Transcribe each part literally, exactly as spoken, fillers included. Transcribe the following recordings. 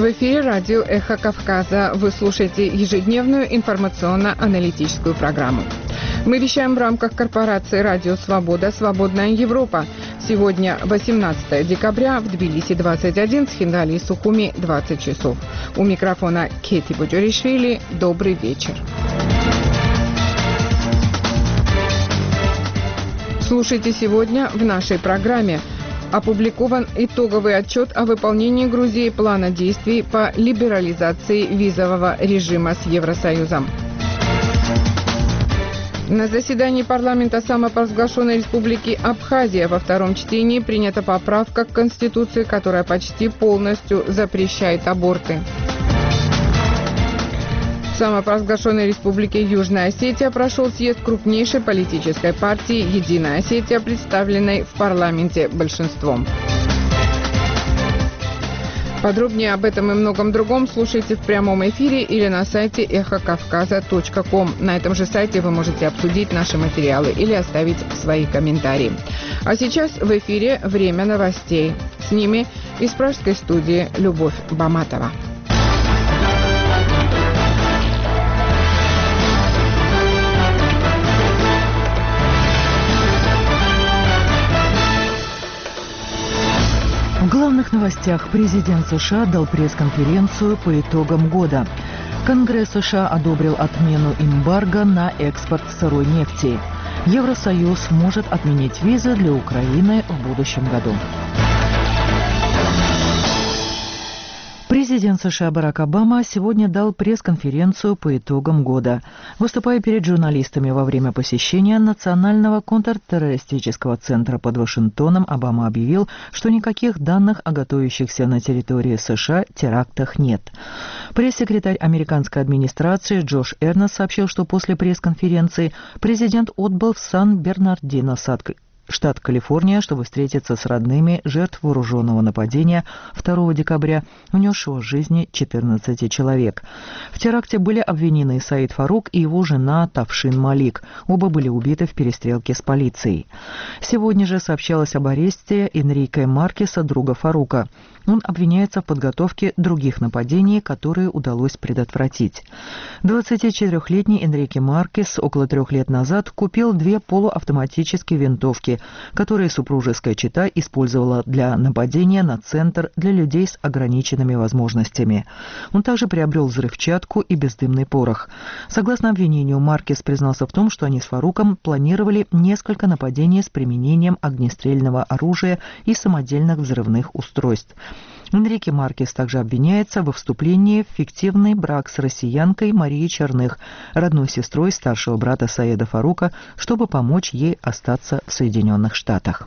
В эфире радио «Эхо Кавказа». Вы слушаете ежедневную информационно-аналитическую программу. Мы вещаем в рамках корпорации «Радио Свобода. Свободная Европа». Сегодня восемнадцатое декабря, в Тбилиси двадцать один, Схинвали и Сухуми двадцать часов. У микрофона Кети Буджуришвили. Добрый вечер. Слушайте сегодня в нашей программе. Опубликован итоговый отчет о выполнении Грузии плана действий по либерализации визового режима с Евросоюзом. На заседании парламента самопровозглашенной республики Абхазия во втором чтении принята поправка к Конституции, которая почти полностью запрещает аборты. В самопровозглашенной республике Южная Осетия прошел съезд крупнейшей политической партии «Единая Осетия», представленной в парламенте большинством. Подробнее об этом и многом другом слушайте в прямом эфире или на сайте эхо кавказа точка ком. На этом же сайте вы можете обсудить наши материалы или оставить свои комментарии. А сейчас в эфире «Время новостей». С ними из пражской студии Любовь Баматова. В главных новостях президент США дал пресс-конференцию по итогам года. Конгресс США одобрил отмену эмбарго на экспорт сырой нефти. Евросоюз может отменить визы для Украины в будущем году. Президент США Барак Обама сегодня дал пресс-конференцию по итогам года. Выступая перед журналистами во время посещения Национального контртеррористического центра под Вашингтоном, Обама объявил, что никаких данных о готовящихся на территории США терактах нет. Пресс-секретарь американской администрации Джош Эрнст сообщил, что после пресс-конференции президент отбыл в Сан-Бернардино, штат Калифорния, чтобы встретиться с родными жертв вооруженного нападения второго декабря, унесшего жизни четырнадцати человек. В теракте были обвинены Саид Фарук и его жена Тавшин Малик. Оба были убиты в перестрелке с полицией. Сегодня же сообщалось об аресте Энрике Маркеса, друга Фарука. Он обвиняется в подготовке других нападений, которые удалось предотвратить. двадцатичетырёхлетний Энрике Маркес около трех лет назад купил две полуавтоматические винтовки, которые супружеская чета использовала для нападения на центр для людей с ограниченными возможностями. Он также приобрел взрывчатку и бездымный порох. Согласно обвинению, Маркес признался в том, что они с Фаруком планировали несколько нападений с применением огнестрельного оружия и самодельных взрывных устройств. Энрике Маркес также обвиняется во вступлении в фиктивный брак с россиянкой Марией Черных, родной сестрой старшего брата Саида Фарука, чтобы помочь ей остаться в Соединенных Штатах.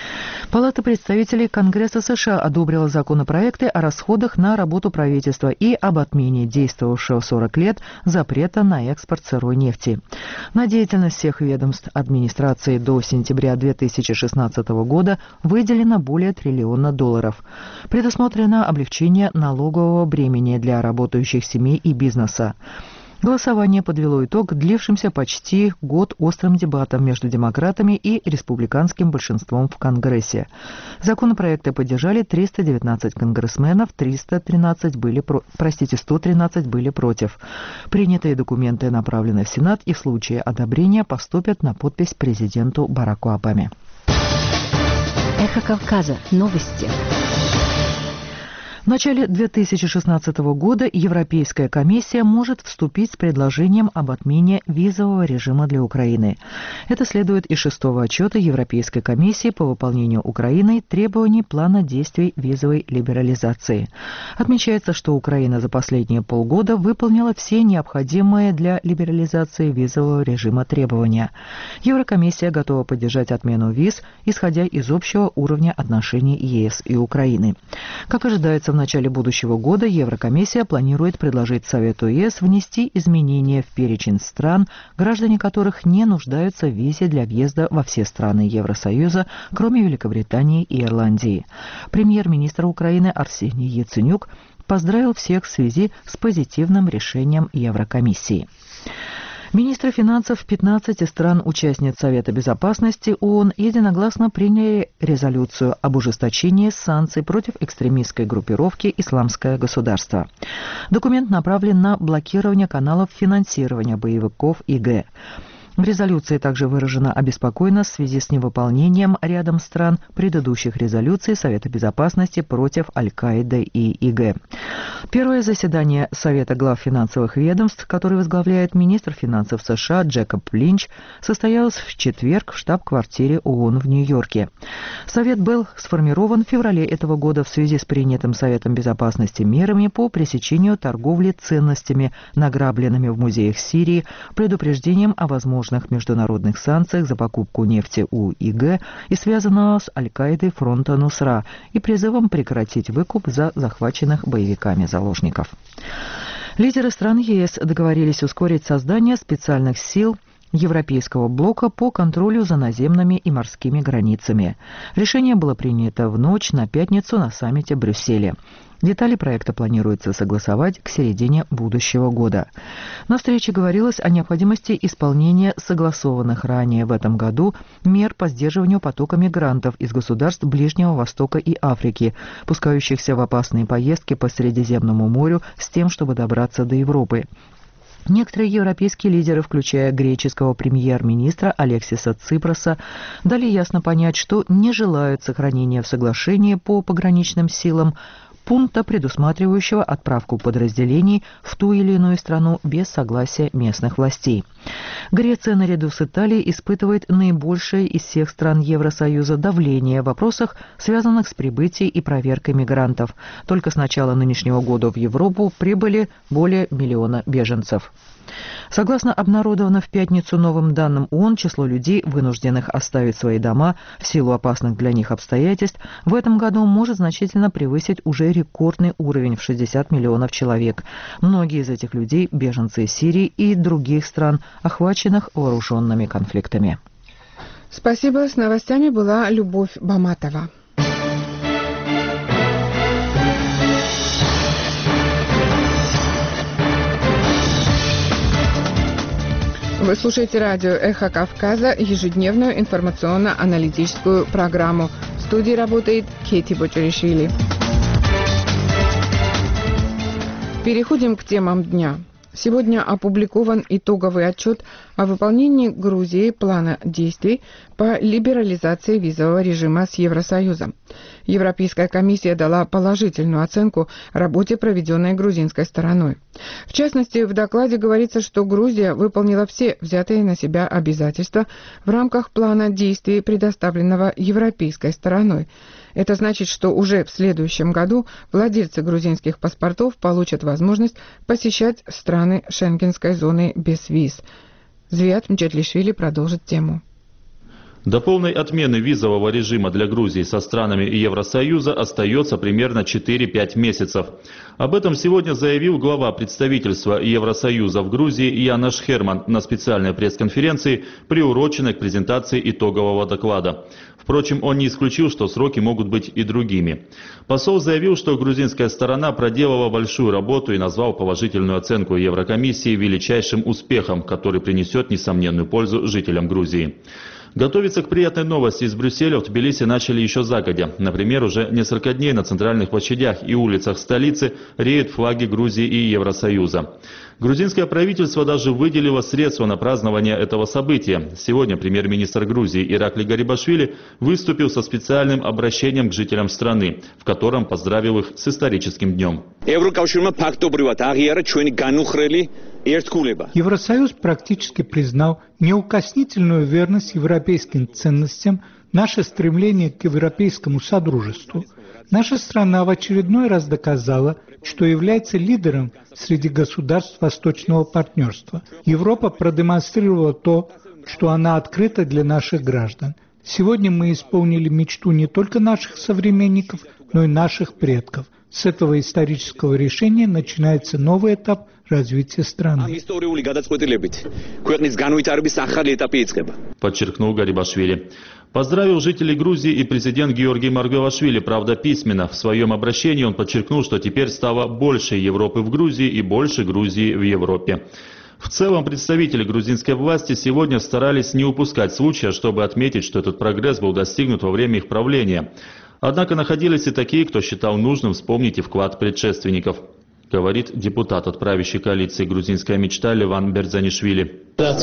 Палата представителей Конгресса США одобрила законопроекты о расходах на работу правительства и об отмене действовавшего сорок лет запрета на экспорт сырой нефти. На деятельность всех ведомств администрации до сентября две тысячи шестнадцатого года выделено более триллиона долларов. Предусмотрено облегчение налогового бремени для работающих семей и бизнеса. Голосование подвело итог длившимся почти год острым дебатам между демократами и республиканским большинством в Конгрессе. Законопроекты поддержали триста девятнадцать конгрессменов, триста тринадцать были про... простите, сто тринадцать были против. Принятые документы направлены в Сенат и в случае одобрения поступят на подпись президенту Бараку Обаме. Эхо Кавказа. Новости. В начале две тысячи шестнадцатого года Европейская комиссия может вступить с предложением об отмене визового режима для Украины. Это следует из шестого отчета Европейской комиссии по выполнению Украиной требований плана действий визовой либерализации. Отмечается, что Украина за последние полгода выполнила все необходимые для либерализации визового режима требования. Еврокомиссия готова поддержать отмену виз, исходя из общего уровня отношений ЕС и Украины. Как ожидается, в В начале будущего года Еврокомиссия планирует предложить Совету ЕС внести изменения в перечень стран, граждане которых не нуждаются в визе для въезда во все страны Евросоюза, кроме Великобритании и Ирландии. Премьер-министр Украины Арсений Яценюк поздравил всех в связи с позитивным решением Еврокомиссии. Министры финансов пятнадцати стран-участниц Совета Безопасности ООН единогласно приняли резолюцию об ужесточении санкций против экстремистской группировки «Исламское государство». Документ направлен на блокирование каналов финансирования боевиков ИГ. В резолюции также выражена обеспокоенность в связи с невыполнением рядом стран предыдущих резолюций Совета Безопасности против Аль-Каиды и ИГ. Первое заседание Совета глав финансовых ведомств, который возглавляет министр финансов США Джекоб Линч, состоялось в четверг в штаб-квартире ООН в Нью-Йорке. Совет был сформирован в феврале этого года в связи с принятым Советом Безопасности мерами по пресечению торговли ценностями, награбленными в музеях Сирии, предупреждением о возможности международных санкциях за покупку нефти у ИГ и связанного с Аль-Каидой фронта Нусра и призывом прекратить выкуп за захваченных боевиками заложников. Лидеры стран ЕС договорились ускорить создание специальных сил Европейского блока по контролю за наземными и морскими границами. Решение было принято в ночь на пятницу на саммите в Брюсселе. Детали проекта планируется согласовать к середине будущего года. На встрече говорилось о необходимости исполнения согласованных ранее в этом году мер по сдерживанию потока мигрантов из государств Ближнего Востока и Африки, пускающихся в опасные поездки по Средиземному морю с тем, чтобы добраться до Европы. Некоторые европейские лидеры, включая греческого премьер-министра Алексиса Ципроса, дали ясно понять, что не желают сохранения в соглашении по пограничным силам пункта, предусматривающего отправку подразделений в ту или иную страну без согласия местных властей. Греция наряду с Италией испытывает наибольшее из всех стран Евросоюза давление в вопросах, связанных с прибытием и проверкой мигрантов. Только с начала нынешнего года в Европу прибыли более миллиона беженцев. Согласно обнародованным в пятницу новым данным ООН, число людей, вынужденных оставить свои дома в силу опасных для них обстоятельств, в этом году может значительно превысить уже рекордный уровень в шестьдесят миллионов человек. Многие из этих людей – беженцы из Сирии и других стран, охваченных вооруженными конфликтами. Спасибо. С новостями была Любовь Баматова. Вы слушаете радио «Эхо Кавказа», ежедневную информационно-аналитическую программу. В студии работает Кети Бочаришвили. Переходим к темам дня. Сегодня опубликован итоговый отчет о выполнении Грузией плана действий по либерализации визового режима с Евросоюзом. Европейская комиссия дала положительную оценку работе, проведенной грузинской стороной. В частности, в докладе говорится, что Грузия выполнила все взятые на себя обязательства в рамках плана действий, предоставленного европейской стороной. Это значит, что уже в следующем году владельцы грузинских паспортов получат возможность посещать страны шенгенской зоны без виз. Зviat Mchetlishvili продолжит тему. До полной отмены визового режима для Грузии со странами Евросоюза остается примерно четыре-пять месяцев. Об этом сегодня заявил глава представительства Евросоюза в Грузии Янош Херман на специальной пресс-конференции, приуроченной к презентации итогового доклада. Впрочем, он не исключил, что сроки могут быть и другими. Посол заявил, что грузинская сторона проделала большую работу и назвал положительную оценку Еврокомиссии величайшим успехом, который принесет несомненную пользу жителям Грузии. Готовиться к приятной новости из Брюсселя в Тбилиси начали еще загодя. Например, уже несколько дней на центральных площадях и улицах столицы реют флаги Грузии и Евросоюза. Грузинское правительство даже выделило средства на празднование этого события. Сегодня премьер-министр Грузии Иракли Гарибашвили выступил со специальным обращением к жителям страны, в котором поздравил их с историческим днем. Евросоюз практически признал неукоснительную верность европейским ценностям, наше стремление к европейскому содружеству. Наша страна в очередной раз доказала, что является лидером среди государств Восточного партнерства. Европа продемонстрировала то, что она открыта для наших граждан. Сегодня мы исполнили мечту не только наших современников, но и наших предков. С этого исторического решения начинается новый этап развития страны. Подчеркнул Гарибашвили. Поздравил жителей Грузии и президент Георгий Маргвелашвили, правда письменно. В своем обращении он подчеркнул, что теперь стало больше Европы в Грузии и больше Грузии в Европе. В целом, представители грузинской власти сегодня старались не упускать случая, чтобы отметить, что этот прогресс был достигнут во время их правления. Однако находились и такие, кто считал нужным вспомнить и вклад предшественников, говорит депутат от правящей коалиции «Грузинская мечта» Леван Берзанишвили.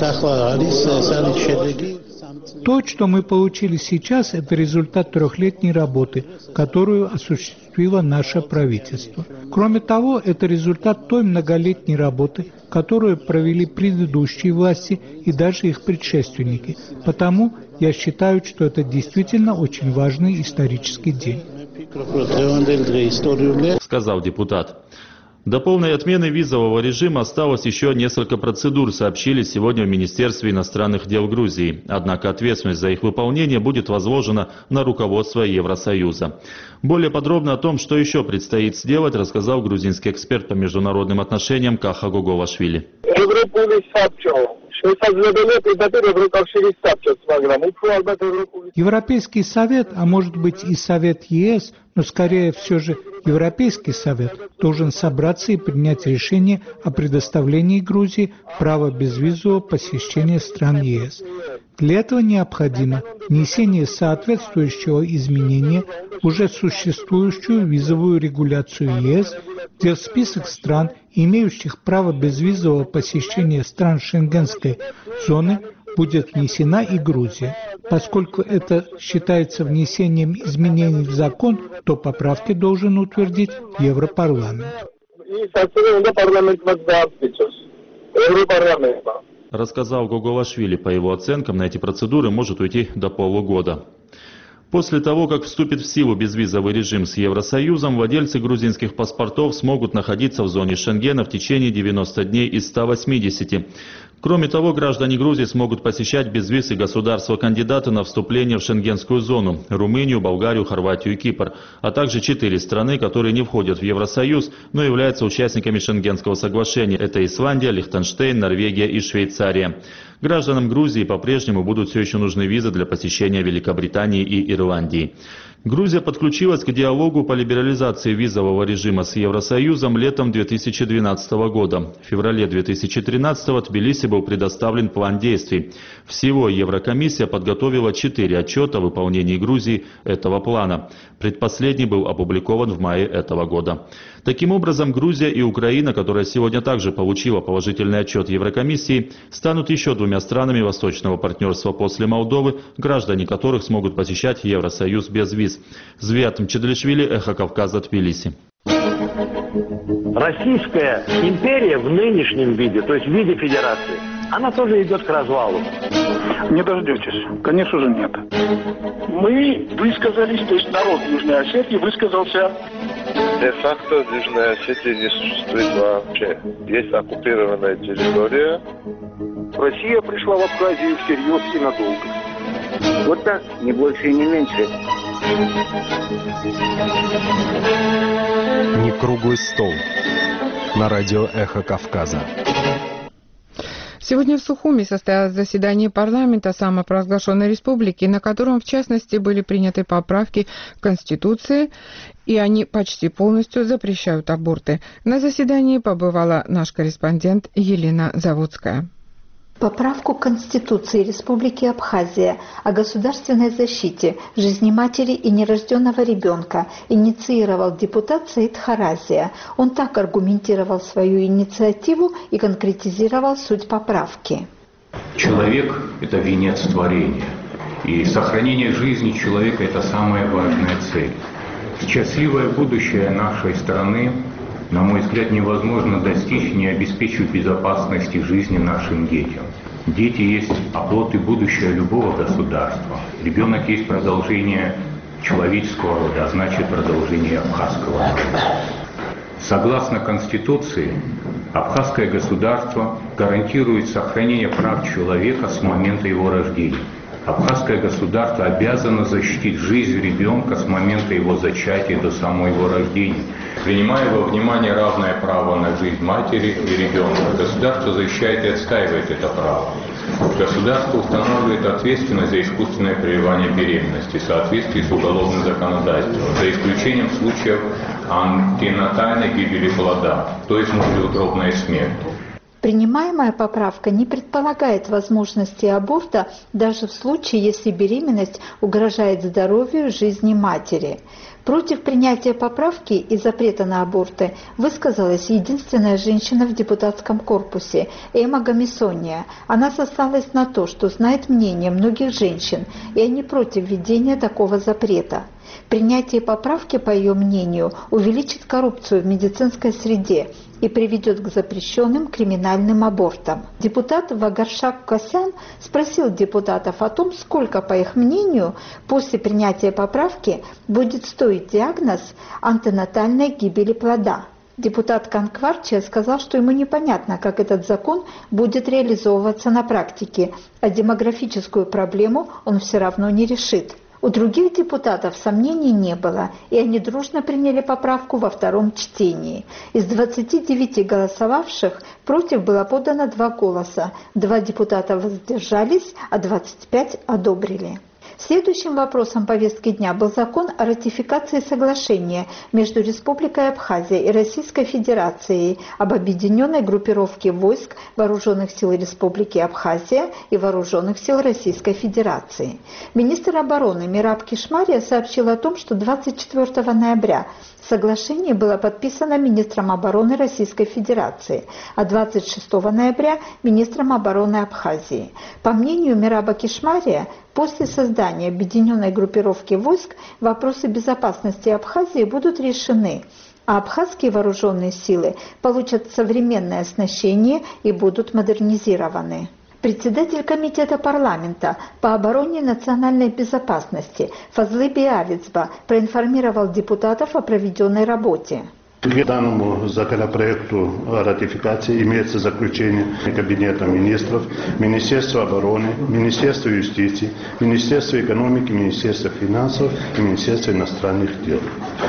То, что мы получили сейчас, это результат трехлетней работы, которую осуществило наше правительство. Кроме того, это результат той многолетней работы, которую провели предыдущие власти и даже их предшественники. Потому я считаю, что это действительно очень важный исторический день, сказал депутат. До полной отмены визового режима осталось еще несколько процедур, сообщили сегодня в Министерстве иностранных дел Грузии. Однако ответственность за их выполнение будет возложена на руководство Евросоюза. Более подробно о том, что еще предстоит сделать, рассказал грузинский эксперт по международным отношениям Каха Гогувашвили. Европейский совет, а может быть и Совет ЕС, но скорее все же Европейский совет должен собраться и принять решение о предоставлении Грузии права безвизового посещения стран ЕС. Для этого необходимо внесение соответствующего изменения в уже существующую визовую регуляцию ЕС, где в список стран, имеющих право безвизового посещения стран Шенгенской зоны, будет внесена и Грузия. Поскольку это считается внесением изменений в закон, то поправки должен утвердить Европарламент. Рассказал Гогувашвили. По его оценкам, на эти процедуры может уйти до полугода. После того, как вступит в силу безвизовый режим с Евросоюзом, владельцы грузинских паспортов смогут находиться в зоне Шенгена в течение девяноста дней из ста восьмидесяти. Кроме того, граждане Грузии смогут посещать без виз и государства-кандидаты на вступление в шенгенскую зону – Румынию, Болгарию, Хорватию и Кипр, а также четыре страны, которые не входят в Евросоюз, но являются участниками Шенгенского соглашения – это Исландия, Лихтенштейн, Норвегия и Швейцария. Гражданам Грузии по-прежнему будут все еще нужны визы для посещения Великобритании и Ирландии. Грузия подключилась к диалогу по либерализации визового режима с Евросоюзом летом две тысячи двенадцатого года. В феврале две тысячи тринадцатого Тбилиси был предоставлен план действий. Всего Еврокомиссия подготовила четыре отчета о выполнении Грузии этого плана. Предпоследний был опубликован в мае этого года. Таким образом, Грузия и Украина, которая сегодня также получила положительный отчет Еврокомиссии, станут еще двумя странами восточного партнерства после Молдовы, граждане которых смогут посещать Евросоюз без виз. Звиат Мчедлишвили, Эхо Кавказа, Тбилиси. Российская империя в нынешнем виде, то есть в виде федерации, она тоже идет к развалу. Не дождетесь. Конечно же нет. Мы высказались, то есть народ Южной Осетии высказался. Де-факто в Южной Осетии не существует вообще. Есть оккупированная территория. Россия пришла в Абхазию всерьез и надолго. Вот так, не больше и не меньше. Не круглый стол. На радио «Эхо Кавказа». Сегодня в Сухуми состоялось заседание парламента самопровозглашенной республики, на котором, в частности, были приняты поправки к Конституции, и они почти полностью запрещают аборты. На заседании побывала наш корреспондент Елена Заводская. Поправку Конституции Республики Абхазия о государственной защите жизни матери и нерожденного ребенка инициировал депутат Саид Харазия. Он так аргументировал свою инициативу и конкретизировал суть поправки. Человек – это венец творения, и сохранение жизни человека – это самая важная цель. Счастливое будущее нашей страны, на мой взгляд, невозможно достичь, не обеспечив безопасности жизни нашим детям. Дети есть оплот и будущее любого государства. Ребенок есть продолжение человеческого рода, а значит продолжение абхазского рода. Согласно Конституции, абхазское государство гарантирует сохранение прав человека с момента его рождения. Абхазское государство обязано защитить жизнь ребенка с момента его зачатия до самого его рождения. Принимая во внимание равное право на жизнь матери и ребенка, государство защищает и отстаивает это право. Государство устанавливает ответственность за искусственное прерывание беременности в соответствии с уголовным законодательством, за исключением случаев антенатальной гибели плода, то есть внутриутробная смерть. Принимаемая поправка не предполагает возможности аборта даже в случае, если беременность угрожает здоровью и жизни матери. Против принятия поправки и запрета на аборты высказалась единственная женщина в депутатском корпусе Эма Гамисония. Она сослалась на то, что знает мнение многих женщин, и они против введения такого запрета. Принятие поправки, по ее мнению, увеличит коррупцию в медицинской среде и приведет к запрещенным криминальным абортам. Депутат Вагаршак Касян спросил депутатов о том, сколько, по их мнению, после принятия поправки будет стоить диагноз антенатальной гибели плода. Депутат Канкварчия сказал, что ему непонятно, как этот закон будет реализовываться на практике, а демографическую проблему он все равно не решит. У других депутатов сомнений не было, и они дружно приняли поправку во втором чтении. Из двадцати девяти голосовавших против было подано два голоса, два депутата воздержались, а двадцать пять одобрили. Следующим вопросом повестки дня был закон о ратификации соглашения между Республикой Абхазия и Российской Федерацией об объединенной группировке войск Вооруженных сил Республики Абхазия и Вооруженных сил Российской Федерации. Министр обороны Мираб Кишмария сообщил о том, что двадцать четвёртого ноября соглашение было подписано министром обороны Российской Федерации, а двадцать шестого ноября – министром обороны Абхазии. По мнению Мираба Кишмария, после создания объединенной группировки войск вопросы безопасности Абхазии будут решены, а абхазские вооруженные силы получат современное оснащение и будут модернизированы. Председатель комитета парламента по обороне и национальной безопасности Фазлы Биавицба проинформировал депутатов о проведенной работе. К данному законопроекту о ратификации имеется заключение Кабинета министров, Министерства обороны, Министерства юстиции, Министерства экономики, Министерства финансов и Министерства иностранных дел.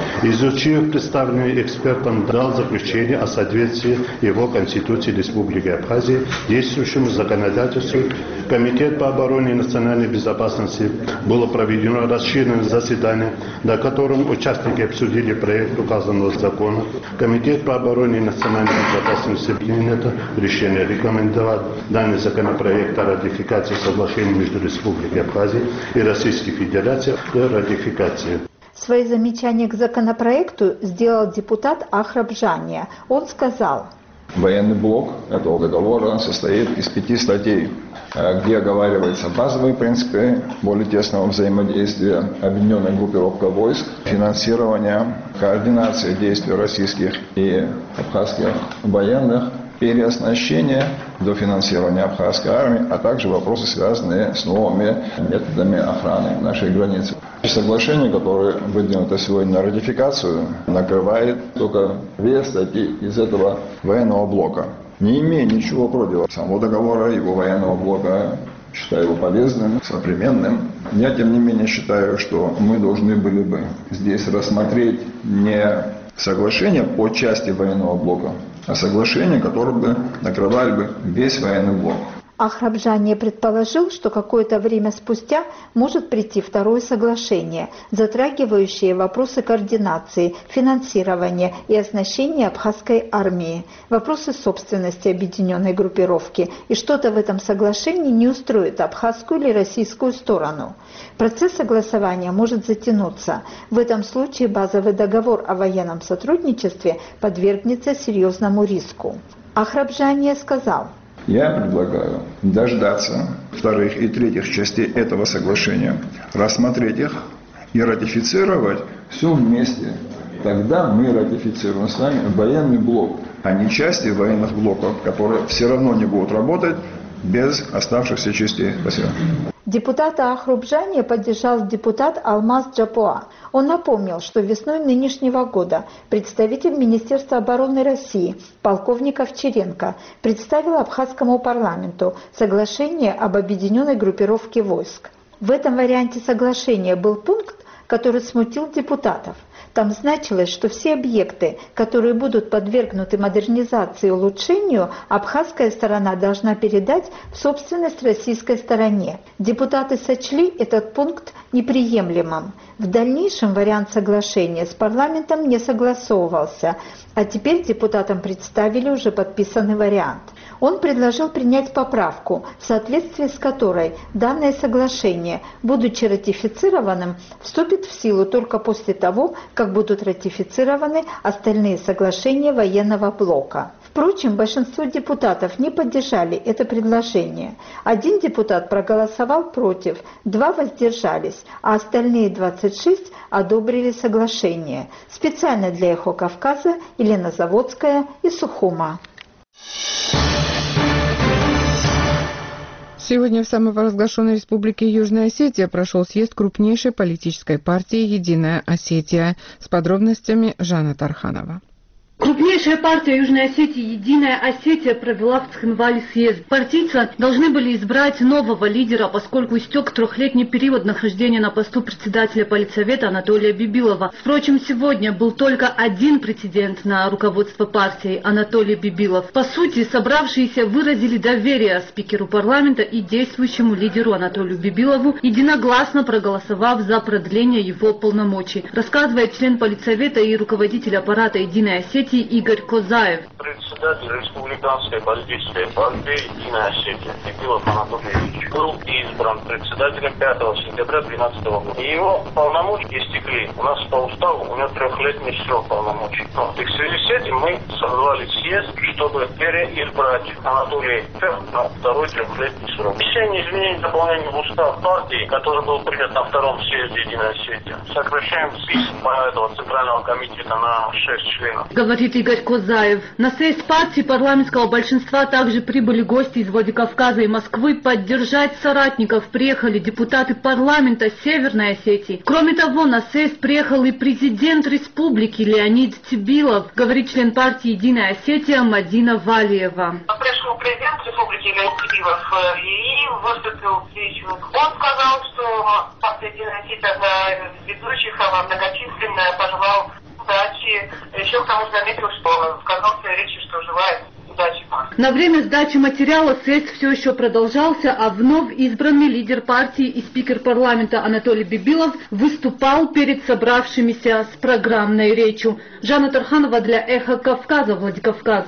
Изучив представленный экспертом, дал заключение о соответствии его Конституции Республики Абхазия действующему законодательству. Комитет по обороне и национальной безопасности было проведено расширенное заседание, на котором участники обсудили проект указанного закона. Комитет по обороне и национальной безопасности принято решение рекомендовать данный законопроект о ратификации соглашения между Республикой Абхазия и Российской Федерацией о ратификации. Свои замечания к законопроекту сделал депутат Ахраб Жания. Он сказал: военный блок этого договора состоит из пяти статей, где оговариваются базовые принципы более тесного взаимодействия, объединенная группировка войск, финансирование, координация действий российских и абхазских военных, переоснащение до финансирования абхазской армии, а также вопросы, связанные с новыми методами охраны нашей границы. Соглашение, которое выдвинуто сегодня на ратификацию, накрывает только две статьи из этого военного блока. Не имея ничего против самого договора, его военного блока, считаю его полезным, современным. Я, тем не менее, считаю, что мы должны были бы здесь рассмотреть не соглашение по части военного блока, а соглашение, которое бы накрывали бы весь военный блок. Ахраб Жания предположил, что какое-то время спустя может прийти второе соглашение, затрагивающее вопросы координации, финансирования и оснащения абхазской армии, вопросы собственности объединенной группировки, и что-то в этом соглашении не устроит абхазскую или российскую сторону. Процесс согласования может затянуться. В этом случае базовый договор о военном сотрудничестве подвергнется серьезному риску. Ахраб Жания сказал: я предлагаю дождаться вторых и третьих частей этого соглашения, рассмотреть их и ратифицировать все вместе. Тогда мы ратифицируем с вами военный блок, а не части военных блоков, которые все равно не будут работать без оставшихся частей. Спасибо. Депутата Ахраб Жания поддержал депутат Алмаз Джапуа. Он напомнил, что весной нынешнего года представитель Министерства обороны России, полковник Овчаренко, представил абхазскому парламенту соглашение об объединенной группировке войск. В этом варианте соглашения был пункт, который смутил депутатов. Там значилось, что все объекты, которые будут подвергнуты модернизации и улучшению, абхазская сторона должна передать в собственность российской стороне. Депутаты сочли этот пункт неприемлемым. В дальнейшем вариант соглашения с парламентом не согласовывался, а теперь депутатам представили уже подписанный вариант. Он предложил принять поправку, в соответствии с которой данное соглашение, будучи ратифицированным, вступит в силу только после того, как будут ратифицированы остальные соглашения военного блока. Впрочем, большинство депутатов не поддержали это предложение. Один депутат проголосовал против, два воздержались, а остальные двадцать шесть одобрили соглашение. Специально для «Эхо Кавказа» Елена Заводская из Сухума. Сегодня в самопровозглашенной республике Южная Осетия прошел съезд крупнейшей политической партии «Единая Осетия». С подробностями Жанна Тарханова. Крупнейшая партия Южной Осетии «Единая Осетия» провела в Цхинвале съезд. Партийцы должны были избрать нового лидера, поскольку истек трехлетний период нахождения на посту председателя политсовета Анатолия Бибилова. Впрочем, сегодня был только один претендент на руководство партии – Анатолий Бибилов. По сути, собравшиеся выразили доверие спикеру парламента и действующему лидеру Анатолию Бибилову, единогласно проголосовав за продление его полномочий, рассказывает член политсовета и руководитель аппарата «Единой Осетии» Игорь Козаев. Председатель республиканской политической партии «Единая Осетия» Бибилов Анатолий Ильич был избран председателем пятого сентября две тысячи двенадцатого года. И его полномочия истекли. У нас по уставу у него трехлетний срок полномочий. Но и в связи с этим мы созвали съезд, чтобы переизбрать Анатолия на второй трехлетний срок. Решение изменений и дополнений в устав партии, который был принят на втором съезде «Единой Осетии», сокращаем список этого центрального комитета на шесть членов. Говорит Игорь Козаев. На съезд партии парламентского большинства также прибыли гости из Владикавказа и Москвы. Поддержать соратников приехали депутаты парламента Северной Осетии. Кроме того, на съезд приехал и президент республики Леонид Тибилов, говорит член партии «Единая Осетия» Мадина Валиева. Пришел президент республики Леонид Тибилов и выступил с речью. Он сказал, что партия «Единая Осетия» одна из ведущих, она многочисленная, пожелал удачи. Еще к тому же заметил, что сказал в своей речи, что желает удачи. На время сдачи материала съезд все еще продолжался, а вновь избранный лидер партии и спикер парламента Анатолий Бибилов выступал перед собравшимися с программной речью. Жанна Тарханова для «Эхо Кавказа», Владикавказ.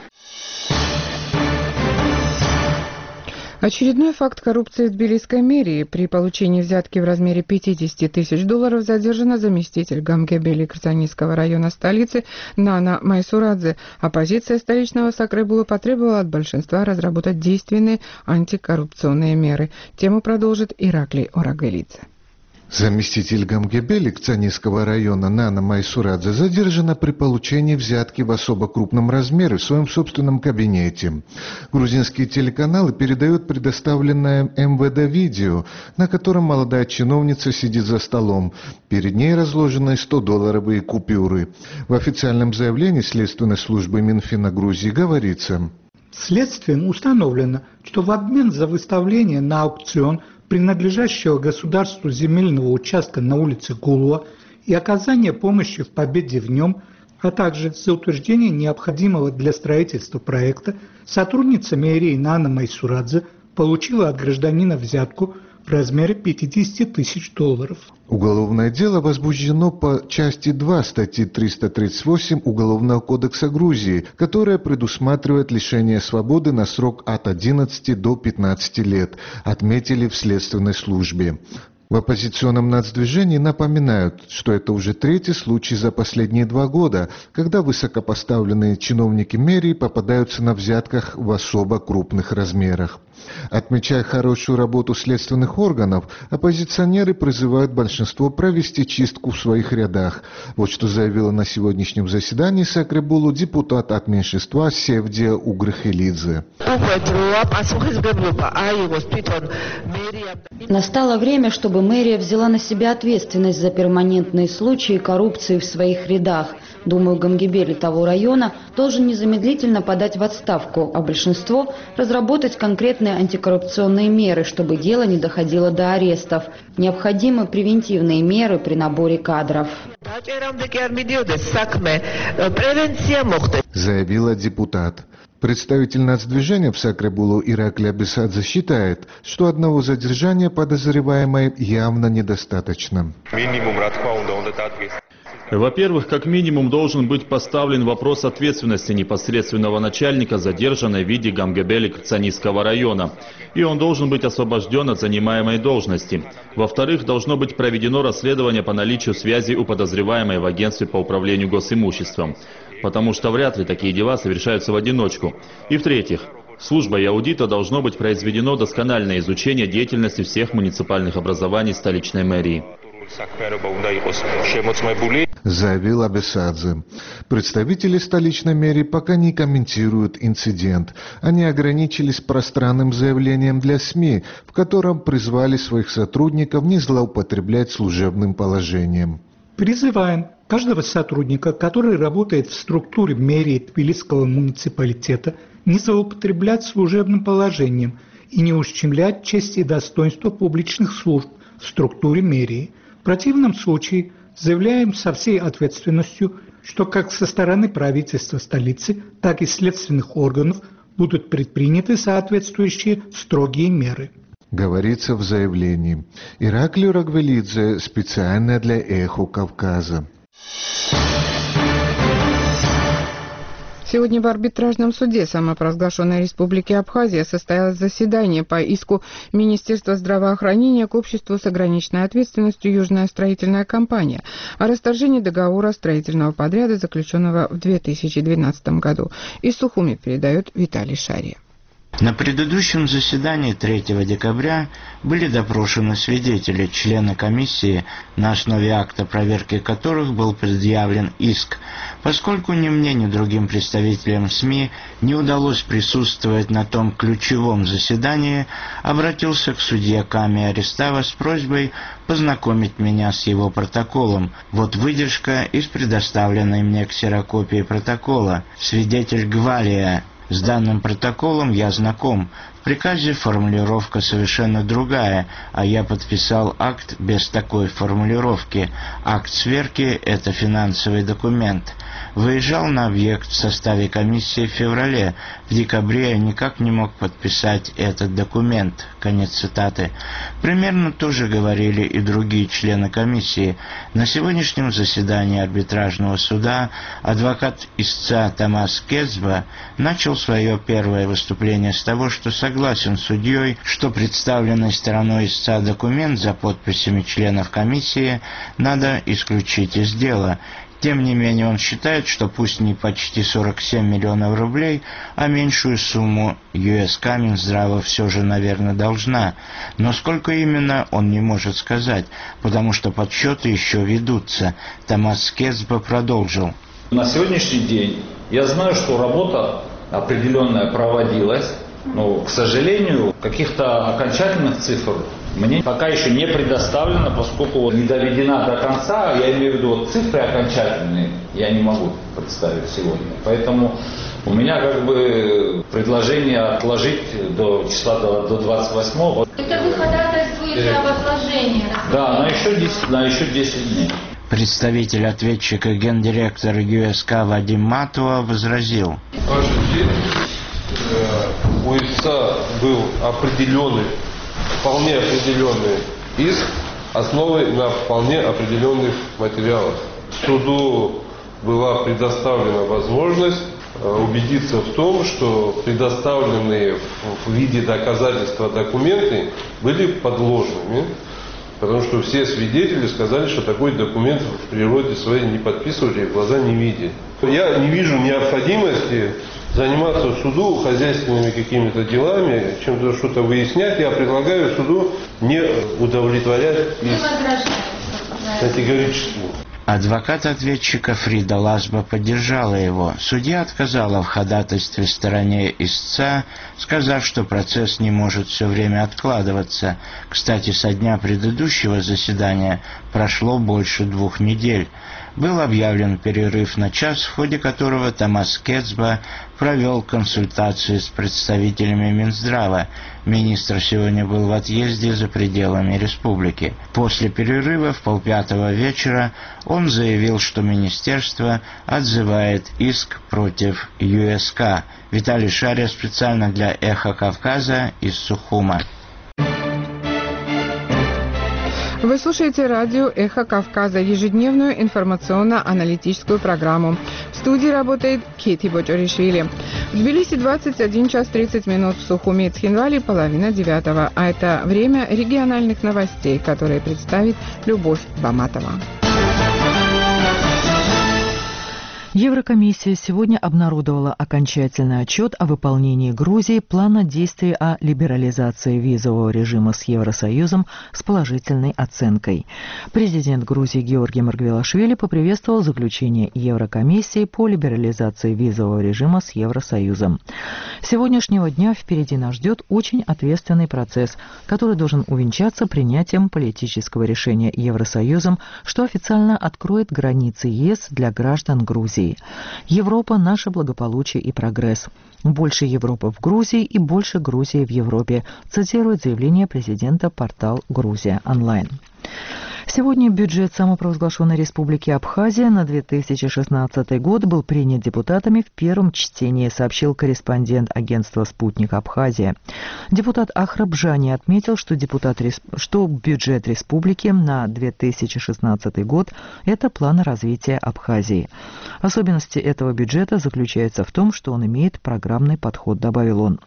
Очередной факт коррупции в Тбилисской мэрии. При получении взятки в размере пятьдесят тысяч долларов задержана заместитель Гамгебели Кырцанийского района столицы Нана Майсурадзе. Оппозиция столичного Сакребула потребовала от большинства разработать действенные антикоррупционные меры. Тему продолжит Ираклий Орагелидзе. Заместитель Гамгебели Кырцанийского района Нана Майсурадзе задержана при получении взятки в особо крупном размере в своем собственном кабинете. Грузинские телеканалы передают предоставленное эм вэ дэ видео, на котором молодая чиновница сидит за столом. Перед ней разложены сто-долларовые купюры. В официальном заявлении Следственной службы Минфина Грузии говорится: следствием установлено, что в обмен за выставление на аукцион принадлежащего государству земельного участка на улице Гулуа и оказание помощи в победе в нем, а также за утверждение необходимого для строительства проекта, сотрудница мэрии Нана Майсурадзе получила от гражданина взятку в размере пятьдесят тысяч долларов. Уголовное дело возбуждено по части два статьи триста тридцать восемь Уголовного кодекса Грузии, которая предусматривает лишение свободы на срок от одиннадцати до пятнадцати лет, отметили в следственной службе. В оппозиционном нацдвижении напоминают, что это уже третий случай за последние два года, когда высокопоставленные чиновники мэрии попадаются на взятках в особо крупных размерах. Отмечая хорошую работу следственных органов, оппозиционеры призывают большинство провести чистку в своих рядах. Вот что заявила на сегодняшнем заседании Сакребулу депутат от меньшинства Севдия Угрыхелидзе. Настало время, чтобы мэрия взяла на себя ответственность за перманентные случаи коррупции в своих рядах. Думаю, Гамгебели того района должен незамедлительно подать в отставку, а большинство разработать конкретные антикоррупционные меры, чтобы дело не доходило до арестов. Необходимы превентивные меры при наборе кадров. Заявила депутат. Представитель нацдвижения в Сакрабулу Ираклий Абесадзе считает, что одного задержания подозреваемой явно недостаточно. Во-первых, как минимум должен быть поставлен вопрос ответственности непосредственного начальника задержанной в виде Гамгебели Цанийского района, и он должен быть освобожден от занимаемой должности. Во-вторых, должно быть проведено расследование по наличию связи у подозреваемой в агентстве по управлению госимуществом, потому что вряд ли такие дела совершаются в одиночку. И в-третьих, службой аудита должно быть произведено доскональное изучение деятельности всех муниципальных образований столичной мэрии. Заявил Абесадзе. Представители столичной мэрии пока не комментируют инцидент. Они ограничились пространным заявлением для СМИ, в котором призвали своих сотрудников не злоупотреблять служебным положением. Призываем каждого сотрудника, который работает в структуре мэрии Тбилисского муниципалитета, не злоупотреблять служебным положением и не ущемлять честь и достоинство публичных служб в структуре мэрии. В противном случае заявляем со всей ответственностью, что как со стороны правительства столицы, так и следственных органов будут предприняты соответствующие строгие меры. Говорится в заявлении. Ираклий Рагвелидзе специально для «Эхо Кавказа». Сегодня в арбитражном суде самопровозглашенной Республики Абхазия состоялось заседание по иску Министерства здравоохранения к обществу с ограниченной ответственностью «Южная строительная компания» о расторжении договора строительного подряда, заключенного в две тысячи двенадцатом году. Из Сухуми передает Виталий Шария. На предыдущем заседании третьего декабря были допрошены свидетели, члены комиссии, на основе акта проверки которых был предъявлен иск. Поскольку ни мне, ни другим представителям СМИ не удалось присутствовать на том ключевом заседании, обратился к судье Ками Арестава с просьбой познакомить меня с его протоколом. Вот выдержка из предоставленной мне ксерокопии протокола. Свидетель Гвалия. С данным протоколом я знаком. В приказе формулировка совершенно другая, а я подписал акт без такой формулировки. Акт сверки – это финансовый документ. Выезжал на объект в составе комиссии в феврале. В декабре я никак не мог подписать этот документ. Конец цитаты. Примерно то же говорили и другие члены комиссии. На сегодняшнем заседании арбитражного суда адвокат истца Томас Кезба начал свое первое выступление с того, что согласен с судьей, что представленный стороной истца документ за подписями членов комиссии надо исключить из дела. Тем не менее, он считает, что пусть не почти сорок семь миллионов рублей, а меньшую сумму ю эс Минздрава все же, наверное, должна. Но сколько именно, он не может сказать, потому что подсчеты еще ведутся. Томас Кезба продолжил. На сегодняшний день я знаю, что работа определенная проводилась, но, к сожалению, каких-то окончательных цифр мне пока еще не предоставлено, поскольку не доведена до конца, я имею в виду вот цифры окончательные, я не могу представить сегодня. Поэтому у меня как бы предложение отложить до числа до, до двадцать восьмого. Это вы ходатайствуете об отложении? Да, на еще десять, на еще десять дней. Представитель ответчика гендиректор ю эс ка Вадим Матуа возразил. Ваша честь, у истца был определенный, вполне определенный иск, основой на вполне определенных материалах. Суду была предоставлена возможность убедиться в том, что предоставленные в виде доказательства документы были подложными, потому что все свидетели сказали, что такой документ в природе своей не подписывали и в глаза не видели. Я не вижу необходимости заниматься суду хозяйственными какими-то делами, чем-то что-то выяснять. Я предлагаю суду не удовлетворять иск категорически. Адвокат ответчика Фрида Ласба поддержала его. Судья отказала в ходатайстве стороне истца, сказав, что процесс не может все время откладываться. Кстати, со дня предыдущего заседания прошло больше двух недель. был объявлен перерыв на час, в ходе которого Тамас Кецба провел консультации с представителями Минздрава. Министр сегодня был в отъезде за пределами республики. После перерыва в полпятого вечера он заявил, что министерство отзывает иск против ю эс ка. Виталий Шария специально для «Эхо Кавказа» из Сухума. Вы слушаете радио «Эхо Кавказа», ежедневную информационно-аналитическую программу. В студии работает Кити Бочоришвили. В Тбилиси двадцать один час тридцать минут, в Сухуме и Цхинвале половина девятого. А это время региональных новостей, которые представит Любовь Баматова. Еврокомиссия сегодня обнародовала окончательный отчет о выполнении Грузии плана действий о либерализации визового режима с Евросоюзом с положительной оценкой. Президент Грузии Георгий Маргвелашвили поприветствовал заключение Еврокомиссии по либерализации визового режима с Евросоюзом. С сегодняшнего дня впереди нас ждет очень ответственный процесс, который должен увенчаться принятием политического решения Евросоюзом, что официально откроет границы ЕС для граждан Грузии. Европа – наше благополучие и прогресс. Больше Европы в Грузии и больше Грузии в Европе, цитирует заявление президента портал «Грузия онлайн». Сегодня бюджет самопровозглашенной Республики Абхазия на две тысячи шестнадцатый год был принят депутатами в первом чтении, сообщил корреспондент агентства «Спутник Абхазия». Депутат Ахрабжани отметил, что, депутат, что бюджет республики на две тысячи шестнадцатый год – это план развития Абхазии. Особенности этого бюджета заключаются в том, что он имеет программный подход, добавил он.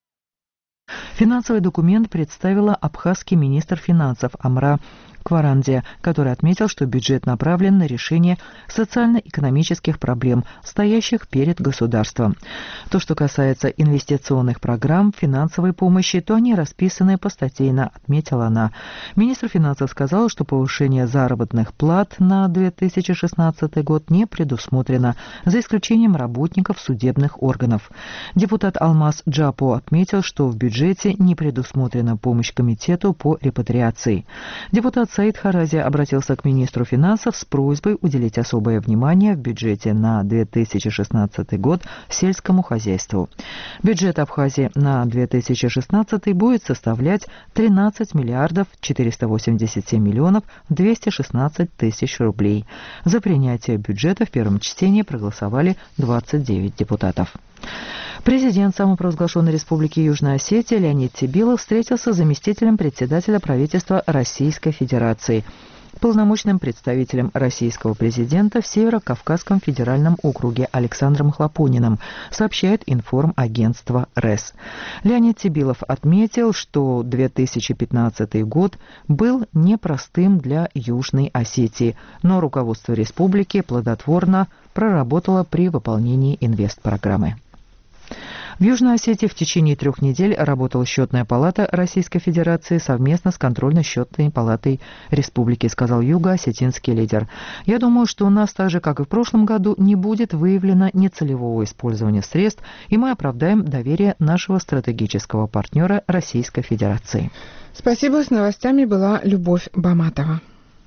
Финансовый документ представила абхазский министр финансов Амра Кварандия, который отметил, что бюджет направлен на решение социально-экономических проблем, стоящих перед государством. То, что касается инвестиционных программ, финансовой помощи, то они расписаны постатейно, отметила она. Министр финансов сказал, что повышение заработных плат на две тысячи шестнадцатый год не предусмотрено, за исключением работников судебных органов. Депутат Алмаз Джапо отметил, что в бюджете не предусмотрена помощь комитету по репатриации. Депутат Саид Харазия обратился к министру финансов с просьбой уделить особое внимание в бюджете на две тысячи шестнадцатый год сельскому хозяйству. Бюджет Абхазии на две тысячи шестнадцатый будет составлять тринадцать миллиардов четыреста восемьдесят семь миллионов двести шестнадцать тысяч рублей. За принятие бюджета в первом чтении проголосовали двадцать девять депутатов. Президент самопровозглашенной Республики Южная Осетия Леонид Тибилов встретился с заместителем председателя правительства Российской Федерации, полномочным представителем российского президента в Северо-Кавказском федеральном округе Александром Хлопониным, сообщает информагентство РЭС. Леонид Тибилов отметил, что две тысячи пятнадцатый год был непростым для Южной Осетии, но руководство республики плодотворно проработало при выполнении инвестпрограммы. В Южной Осетии в течение трех недель работала счетная палата Российской Федерации совместно с контрольно-счетной палатой республики, сказал юго-осетинский лидер. Я думаю, что у нас, так же как и в прошлом году, не будет выявлено нецелевого использования средств, и мы оправдаем доверие нашего стратегического партнера Российской Федерации. Спасибо. С новостями была Любовь Баматова.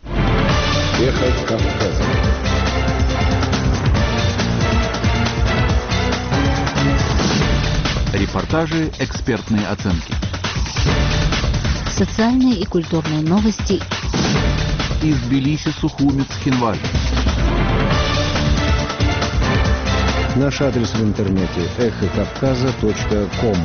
Эхо Кавказа. Репортажи, экспертные оценки. Социальные и культурные новости. Из Тбилиси, Сухуми, Цхинвале. Наш адрес в интернете эхо кавказа точка ком.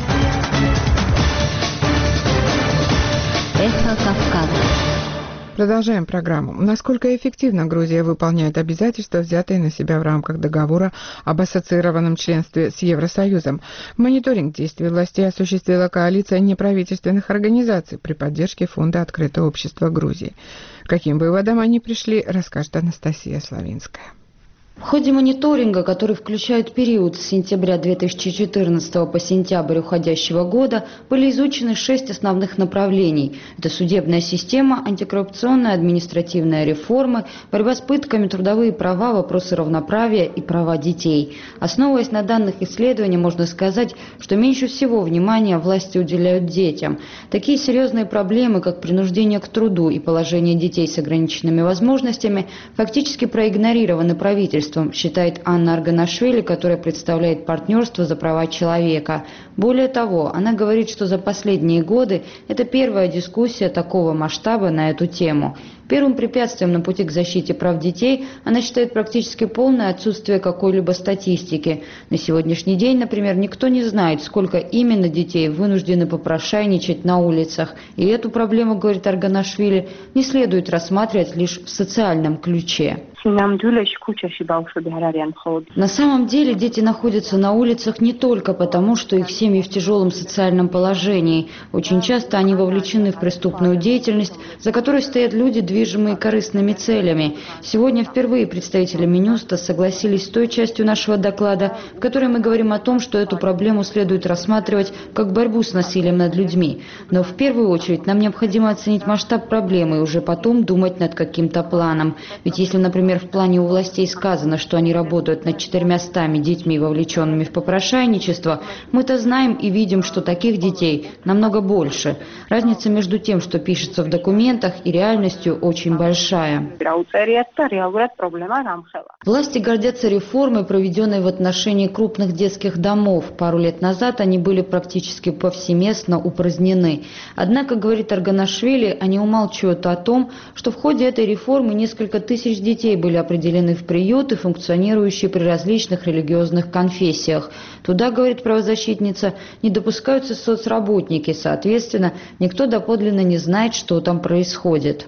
Эхо Кавказа. Продолжаем программу. Насколько эффективно Грузия выполняет обязательства, взятые на себя в рамках договора об ассоциированном членстве с Евросоюзом? Мониторинг действий властей осуществила коалиция неправительственных организаций при поддержке Фонда открытого общества Грузии. К каким выводам они пришли, расскажет Анастасия Славинская. В ходе мониторинга, который включает период с сентября две тысячи четырнадцатого по сентябрь уходящего года, были изучены шесть основных направлений. Это судебная система, антикоррупционная административная реформа, борьба с пытками, трудовые права, вопросы равноправия и права детей. Основываясь на данных исследований, можно сказать, что меньше всего внимания власти уделяют детям. Такие серьезные проблемы, как принуждение к труду и положение детей с ограниченными возможностями, фактически проигнорированы правительством, считает Анна Арганашвили, которая представляет партнерство за права человека. Более того, она говорит, что за последние годы это первая дискуссия такого масштаба на эту тему. Первым препятствием на пути к защите прав детей она считает практически полное отсутствие какой-либо статистики. На сегодняшний день, например, никто не знает, сколько именно детей вынуждены попрошайничать на улицах. И эту проблему, говорит Арганашвили, не следует рассматривать лишь в социальном ключе. На самом деле дети находятся на улицах не только потому, что их семьи в тяжелом социальном положении. Очень часто они вовлечены в преступную деятельность, за которой стоят люди, движимые корыстными целями. Сегодня впервые представители Минюста согласились с той частью нашего доклада, в которой мы говорим о том, что эту проблему следует рассматривать как борьбу с насилием над людьми. Но в первую очередь нам необходимо оценить масштаб проблемы и уже потом думать над каким-то планом. Ведь если, например, в плане у властей сказано, что они работают над четырьмястами детьми, вовлеченными в попрошайничество, мы-то знаем и видим, что таких детей намного больше. Разница между тем, что пишется в документах, и реальностью очень большая. Власти гордятся реформой, проведенной в отношении крупных детских домов. Пару лет назад они были практически повсеместно упразднены. Однако, говорит Арганашвили, они умалчивают о том, что в ходе этой реформы несколько тысяч детей были определены в приюты, функционирующие при различных религиозных конфессиях. Туда, говорит правозащитница, не допускаются соцработники, соответственно, никто доподлинно не знает, что там происходит.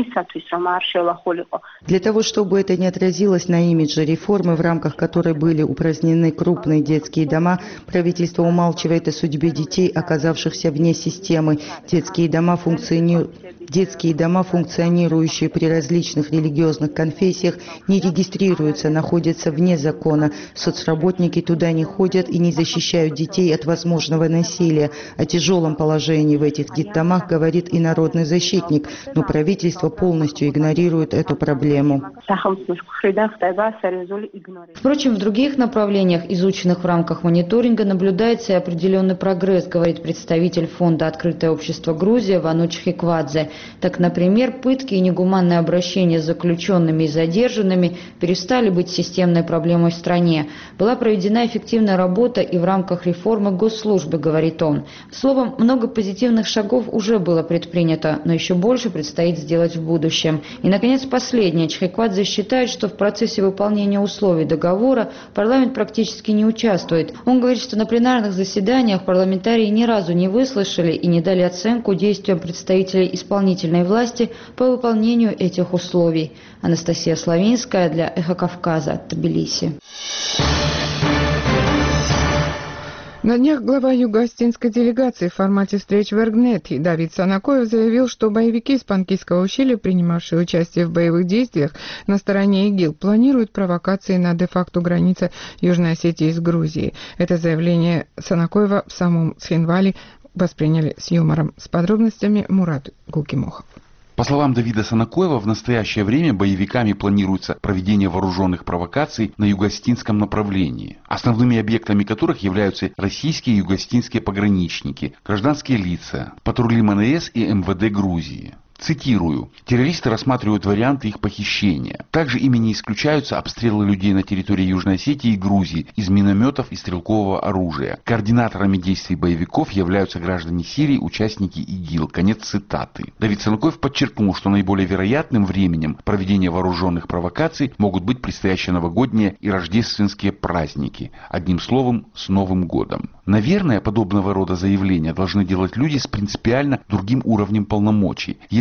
Для того, чтобы это не отразилось на имидже реформы, в рамках которой были упразднены крупные детские дома, правительство умалчивает о судьбе детей, оказавшихся вне системы. Детские дома, функциони... Детские дома, функционирующие при различных религиозных конфессиях, не регистрируются, находятся вне закона. Соцработники туда не ходят и не защищают детей от возможного насилия. О тяжелом положении в этих детдомах говорит и народный защитник, но правительство полностью игнорирует эту проблему. Впрочем, в других направлениях, изученных в рамках мониторинга, наблюдается и определенный прогресс, говорит представитель фонда «Открытое общество Грузия» Вану Чхеквадзе. Так, например, пытки и негуманное обращение с заключенными и задержанными перестали быть системной проблемой в стране. Была проведена эффективная работа и в рамках реформы госслужбы, говорит он. Словом, много позитивных шагов уже было предпринято, но еще больше предстоит сделать в будущем. И, наконец, последнее. Чхеквадзе считает, что в процессе выполнения условий договора парламент практически не участвует. Он говорит, что на пленарных заседаниях парламентарии ни разу не выслушали и не дали оценку действиям представителей исполнительной власти по выполнению этих условий. Анастасия Славинская для «Эхо Кавказа», Тбилиси. На днях глава юго-осетинской делегации в формате встреч в Эргнете Давид Санакоев заявил, что боевики из Панкисского ущелья, принимавшие участие в боевых действиях на стороне ИГИЛ, планируют провокации на де-факто границе Южной Осетии с Грузией. Это заявление Санакоева в самом Цхинвале восприняли с юмором. С подробностями Мурат Гулкимохов. По словам Давида Санакоева, в настоящее время боевиками планируется проведение вооруженных провокаций на юго-осетинском направлении, основными объектами которых являются российские и юго-осетинские пограничники, гражданские лица, патрули МНС и МВД Грузии. Цитирую. «Террористы рассматривают варианты их похищения. Также ими не исключаются обстрелы людей на территории Южной Осетии и Грузии из минометов и стрелкового оружия. Координаторами действий боевиков являются граждане Сирии, участники ИГИЛ». Конец цитаты. Давид Санакоев подчеркнул, что наиболее вероятным временем проведения вооруженных провокаций могут быть предстоящие новогодние и рождественские праздники. Одним словом, с Новым годом. Наверное, подобного рода заявления должны делать люди с принципиально другим уровнем полномочий. Если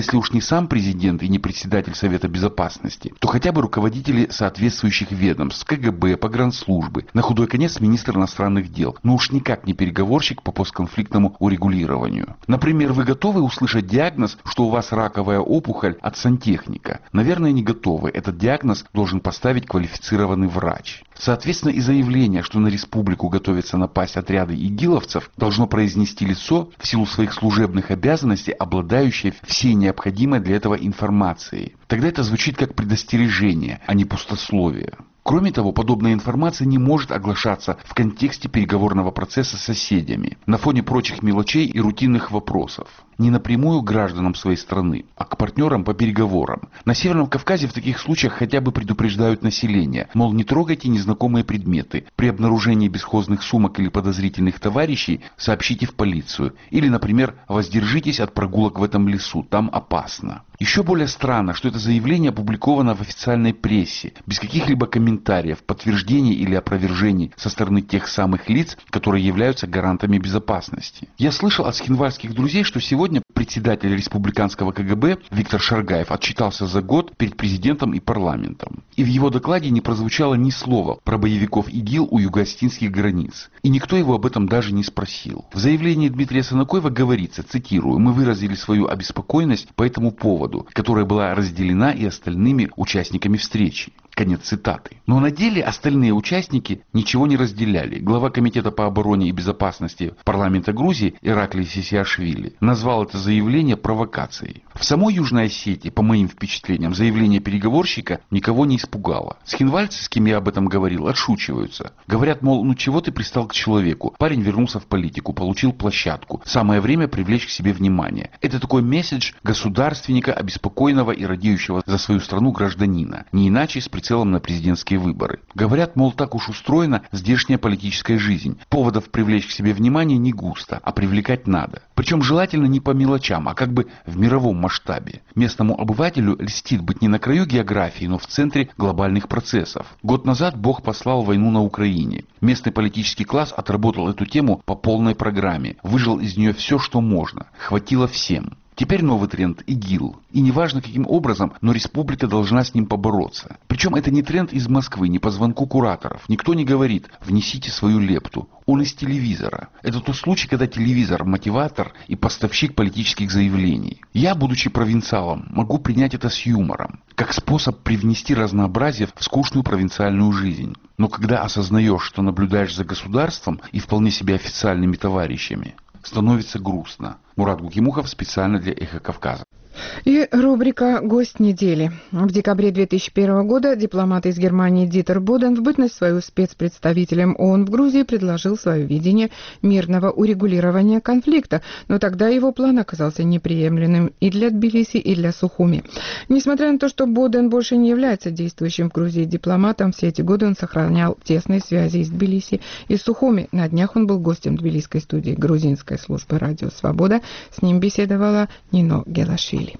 если уж не сам президент и не председатель Совета Безопасности, то хотя бы руководители соответствующих ведомств, КГБ, погранслужбы, на худой конец министр иностранных дел, но уж никак не переговорщик по постконфликтному урегулированию. Например, вы готовы услышать диагноз, что у вас раковая опухоль от сантехника? Наверное, не готовы. Этот диагноз должен поставить квалифицированный врач. Соответственно, и заявление, что на республику готовятся напасть отряды игиловцев, должно произнести лицо, в силу своих служебных обязанностей, обладающее всей необходимой для этого информацией. Тогда это звучит как предостережение, а не пустословие. Кроме того, подобная информация не может оглашаться в контексте переговорного процесса с соседями, на фоне прочих мелочей и рутинных вопросов. Не напрямую к гражданам своей страны, а к партнерам по переговорам. На Северном Кавказе в таких случаях хотя бы предупреждают население, мол, не трогайте незнакомые предметы. При обнаружении бесхозных сумок или подозрительных товарищей сообщите в полицию. Или, например, воздержитесь от прогулок в этом лесу, там опасно. Еще более странно, что это заявление опубликовано в официальной прессе, без каких-либо комментариев, подтверждений или опровержений со стороны тех самых лиц, которые являются гарантами безопасности. Я слышал от схинвальских друзей, что сегодня председатель республиканского КГБ Виктор Шаргаев отчитался за год перед президентом и парламентом. И в его докладе не прозвучало ни слова про боевиков ИГИЛ у юго-остинских границ. И никто его об этом даже не спросил. В заявлении Дмитрия Санакоева говорится, цитирую, «Мы выразили свою обеспокоенность по этому поводу, которая была разделена и остальными участниками встречи». Конец цитаты. Но на деле остальные участники ничего не разделяли. Глава Комитета по обороне и безопасности парламента Грузии Ираклий Сисиашвили назвал это заявление провокацией. В самой Южной Осетии, по моим впечатлениям, заявление переговорщика никого не испугало. Схинвальцы, с кем я об этом говорил, отшучиваются. Говорят, мол, ну чего ты пристал к человеку? Парень вернулся в политику, получил площадку. Самое время привлечь к себе внимание. Это такой месседж государственника, обеспокоенного и радеющего за свою страну гражданина. Не иначе с прицелом на президентские выборы. Говорят, мол, так уж устроена здешняя политическая жизнь. Поводов привлечь к себе внимание не густо, а привлекать надо. Причем желательно не по мелочам, а как бы в мировом масштабе. Местному обывателю льстит быть не на краю географии, но в центре глобальных процессов. Год назад Бог послал войну на Украине. Местный политический класс отработал эту тему по полной программе. Выжил из нее все, что можно. Хватило всем. Теперь новый тренд – ИГИЛ. И неважно каким образом, но республика должна с ним побороться. Причем это не тренд из Москвы, не по звонку кураторов. Никто не говорит «внесите свою лепту». Он из телевизора. Это тот случай, когда телевизор – мотиватор и поставщик политических заявлений. Я, будучи провинциалом, могу принять это с юмором, как способ привнести разнообразие в скучную провинциальную жизнь. Но когда осознаешь, что наблюдаешь за государством и вполне себе официальными товарищами, становится грустно. Мурат Гукимухов специально для «Эхо Кавказа». И рубрика «Гость недели». В декабре две тысячи первого года дипломат из Германии Дитер Боден в бытность свою спецпредставителем ООН в Грузии предложил свое видение мирного урегулирования конфликта, но тогда его план оказался неприемлемым и для Тбилиси, и для Сухуми. Несмотря на то, что Боден больше не является действующим в Грузии дипломатом, все эти годы он сохранял тесные связи с Тбилиси и Сухуми. На днях он был гостем тбилисской студии грузинской службы «Радио Свобода». С ним беседовала Нино Гелашвили.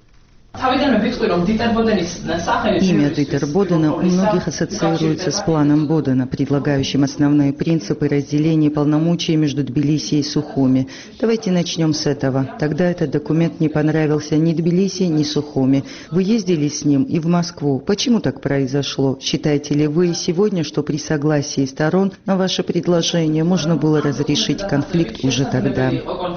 Имя Дитер Бодена у многих ассоциируется с планом Бодена, предлагающим основные принципы разделения полномочий между Тбилиси и Сухуми. Давайте начнем с этого. Тогда этот документ не понравился ни Тбилиси, ни Сухуми. Вы ездили с ним и в Москву. Почему так произошло? Считаете ли вы сегодня, что при согласии сторон на ваше предложение можно было разрешить конфликт уже тогда?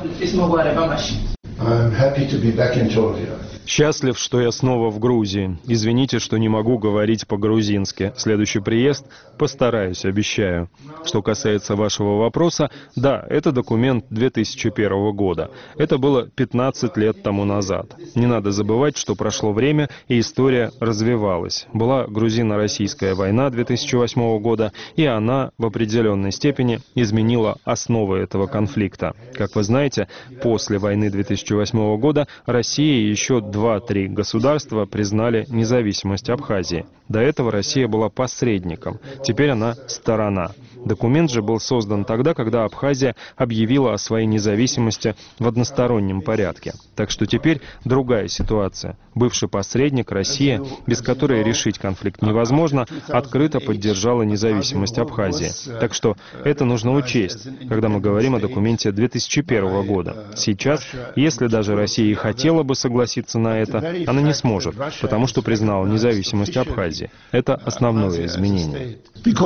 Счастлив, что я снова в Грузии. Извините, что не могу говорить по-грузински. Следующий приезд постараюсь, обещаю. Что касается вашего вопроса, да, это документ две тысячи первого года. Это было пятнадцать лет тому назад. Не надо забывать, что прошло время, и история развивалась. Была грузино-российская война две тысячи восьмого года, и она в определенной степени изменила основы этого конфликта. Как вы знаете, после войны две тысячи восьмого года Россия и еще два-три государства признали независимость Абхазии. До этого Россия была посредником, теперь она сторона. Документ же был создан тогда, когда Абхазия объявила о своей независимости в одностороннем порядке. Так что теперь другая ситуация. Бывший посредник, Россия, без которой решить конфликт невозможно, открыто поддержала независимость Абхазии. Так что это нужно учесть, когда мы говорим о документе две тысячи первого года. Сейчас, если даже Россия и хотела бы согласиться на это, она не сможет, потому что признала независимость Абхазии. Это основное изменение.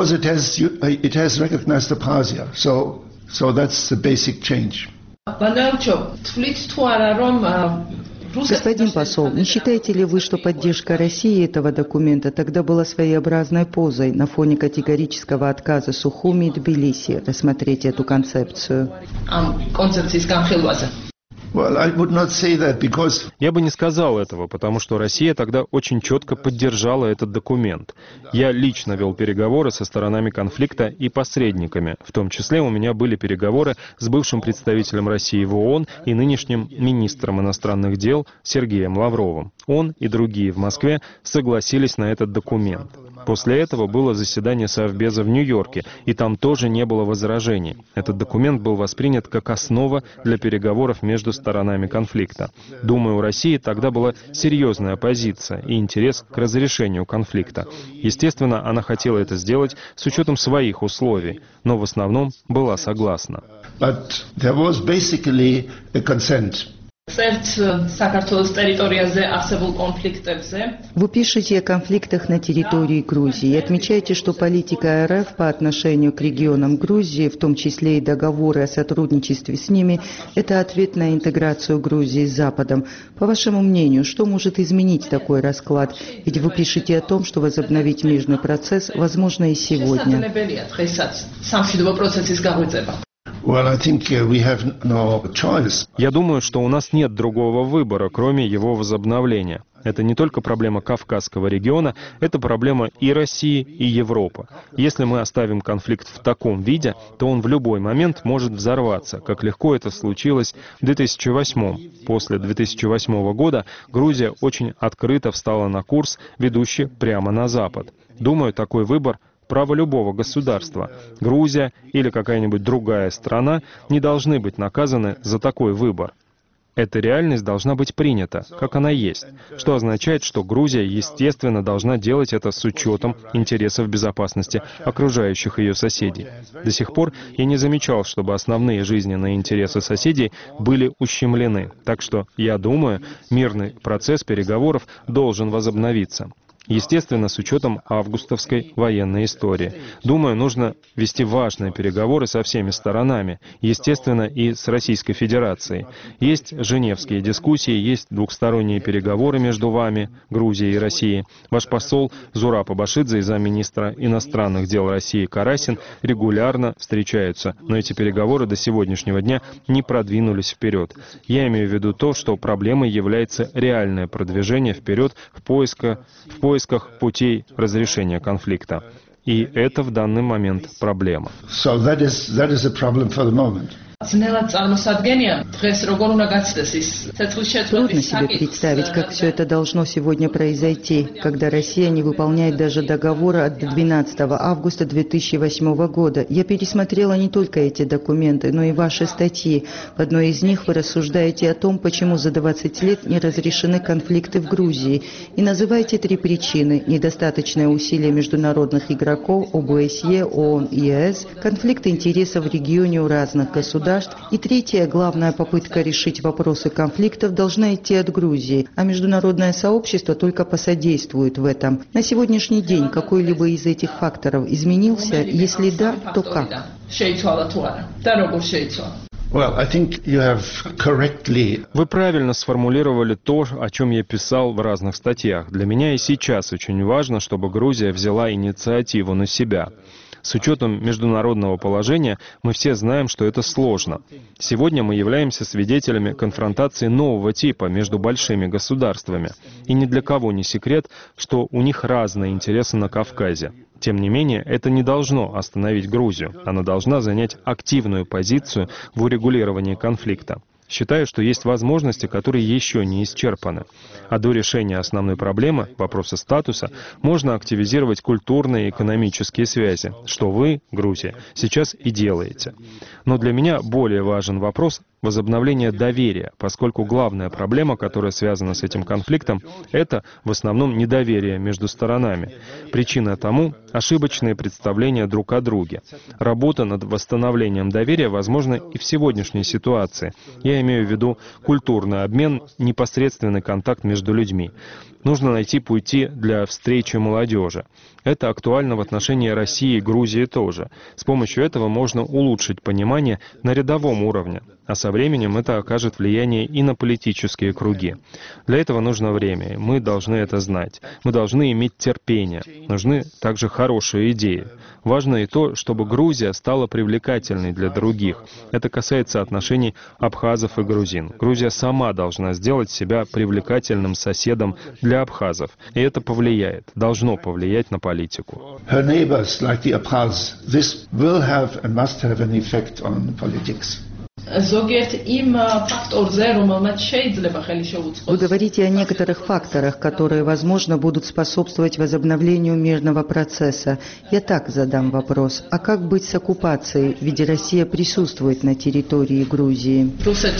Господин посол, не считаете ли вы, что поддержка России этого документа тогда была своеобразной позой на фоне категорического отказа Сухуми и Тбилиси рассмотреть эту концепцию? Я бы не сказал этого, потому что Россия тогда очень четко поддержала этот документ. Я лично вел переговоры со сторонами конфликта и посредниками. В том числе у меня были переговоры с бывшим представителем России в ООН и нынешним министром иностранных дел Сергеем Лавровым. Он и другие в Москве согласились на этот документ. После этого было заседание Совбеза в Нью-Йорке, и там тоже не было возражений. Этот документ был воспринят как основа для переговоров между сторонами конфликта. Думаю, у России тогда была серьезная позиция и интерес к разрешению конфликта. Естественно, она хотела это сделать с учетом своих условий, но в основном была согласна. Вы пишете о конфликтах на территории Грузии и отмечаете, что политика РФ по отношению к регионам Грузии, в том числе и договоры о сотрудничестве с ними, это ответ на интеграцию Грузии с Западом. По вашему мнению, что может изменить такой расклад? Ведь вы пишете о том, что возобновить мирный процесс возможно и сегодня. Я думаю, что у нас нет другого выбора, кроме его возобновления. Это не только проблема Кавказского региона, это проблема и России, и Европы. Если мы оставим конфликт в таком виде, то он в любой момент может взорваться, как легко это случилось в две тысячи восьмом. После две тысячи восьмого года Грузия очень открыто встала на курс, ведущий прямо на Запад. Думаю, такой выбор — право любого государства. Грузия или какая-нибудь другая страна не должны быть наказаны за такой выбор. Эта реальность должна быть принята, как она есть, что означает, что Грузия, естественно, должна делать это с учетом интересов безопасности окружающих ее соседей. До сих пор я не замечал, чтобы основные жизненные интересы соседей были ущемлены, так что, я думаю, мирный процесс переговоров должен возобновиться. Естественно, с учетом августовской военной истории. Думаю, нужно вести важные переговоры со всеми сторонами, естественно, и с Российской Федерацией. Есть женевские дискуссии, есть двухсторонние переговоры между вами, Грузией и Россией. Ваш посол Зураб Абашидзе и замминистра иностранных дел России Карасин регулярно встречаются, но эти переговоры до сегодняшнего дня не продвинулись вперед. Я имею в виду то, что проблемой является реальное продвижение вперед в поисках, в поисках В поисках путей разрешения конфликта. И это в данный момент проблема. So that is, that is a problem for the moment. Трудно себе представить, как все это должно сегодня произойти, когда Россия не выполняет даже договора от двенадцатого августа две тысячи восьмого года. Я пересмотрела не только эти документы, но и ваши статьи. В одной из них вы рассуждаете о том, почему за двадцать лет не разрешены конфликты в Грузии. И называете три причины: недостаточное усилие международных игроков, ОБСЕ, ООН и ЕС, конфликт интересов в регионе у разных государств. И третья, главная попытка решить вопросы конфликтов должна идти от Грузии, а международное сообщество только посодействует в этом. На сегодняшний день какой-либо из этих факторов изменился? Если да, то как? Вы правильно сформулировали то, о чем я писал в разных статьях. Для меня и сейчас очень важно, чтобы Грузия взяла инициативу на себя. С учетом международного положения мы все знаем, что это сложно. Сегодня мы являемся свидетелями конфронтации нового типа между большими государствами. И ни для кого не секрет, что у них разные интересы на Кавказе. Тем не менее, это не должно остановить Грузию. Она должна занять активную позицию в урегулировании конфликта. Считаю, что есть возможности, которые еще не исчерпаны. А до решения основной проблемы, вопроса статуса, можно активизировать культурные и экономические связи, что вы, Грузия, сейчас и делаете. Но для меня более важен вопрос возобновление доверия, поскольку главная проблема, которая связана с этим конфликтом, это в основном недоверие между сторонами. Причина тому – ошибочные представления друг о друге. Работа над восстановлением доверия возможна и в сегодняшней ситуации. Я имею в виду культурный обмен, непосредственный контакт между людьми. Нужно найти пути для встречи молодежи. Это актуально в отношении России и Грузии тоже. С помощью этого можно улучшить понимание на рядовом уровне, а со временем это окажет влияние и на политические круги. Для этого нужно время, и мы должны это знать. Мы должны иметь терпение. Нужны также хорошие идеи. Важно и то, чтобы Грузия стала привлекательной для других. Это касается отношений абхазов и грузин. Грузия сама должна сделать себя привлекательным соседом для абхазов. И это повлияет, должно повлиять на политику. Her neighbors, like the Abkhaz, this will have and must have an effect on politics. Вы говорите о некоторых факторах, которые, возможно, будут способствовать возобновлению мирного процесса. Я так задам вопрос. А как быть с оккупацией, ведь Россия присутствует на территории Грузии?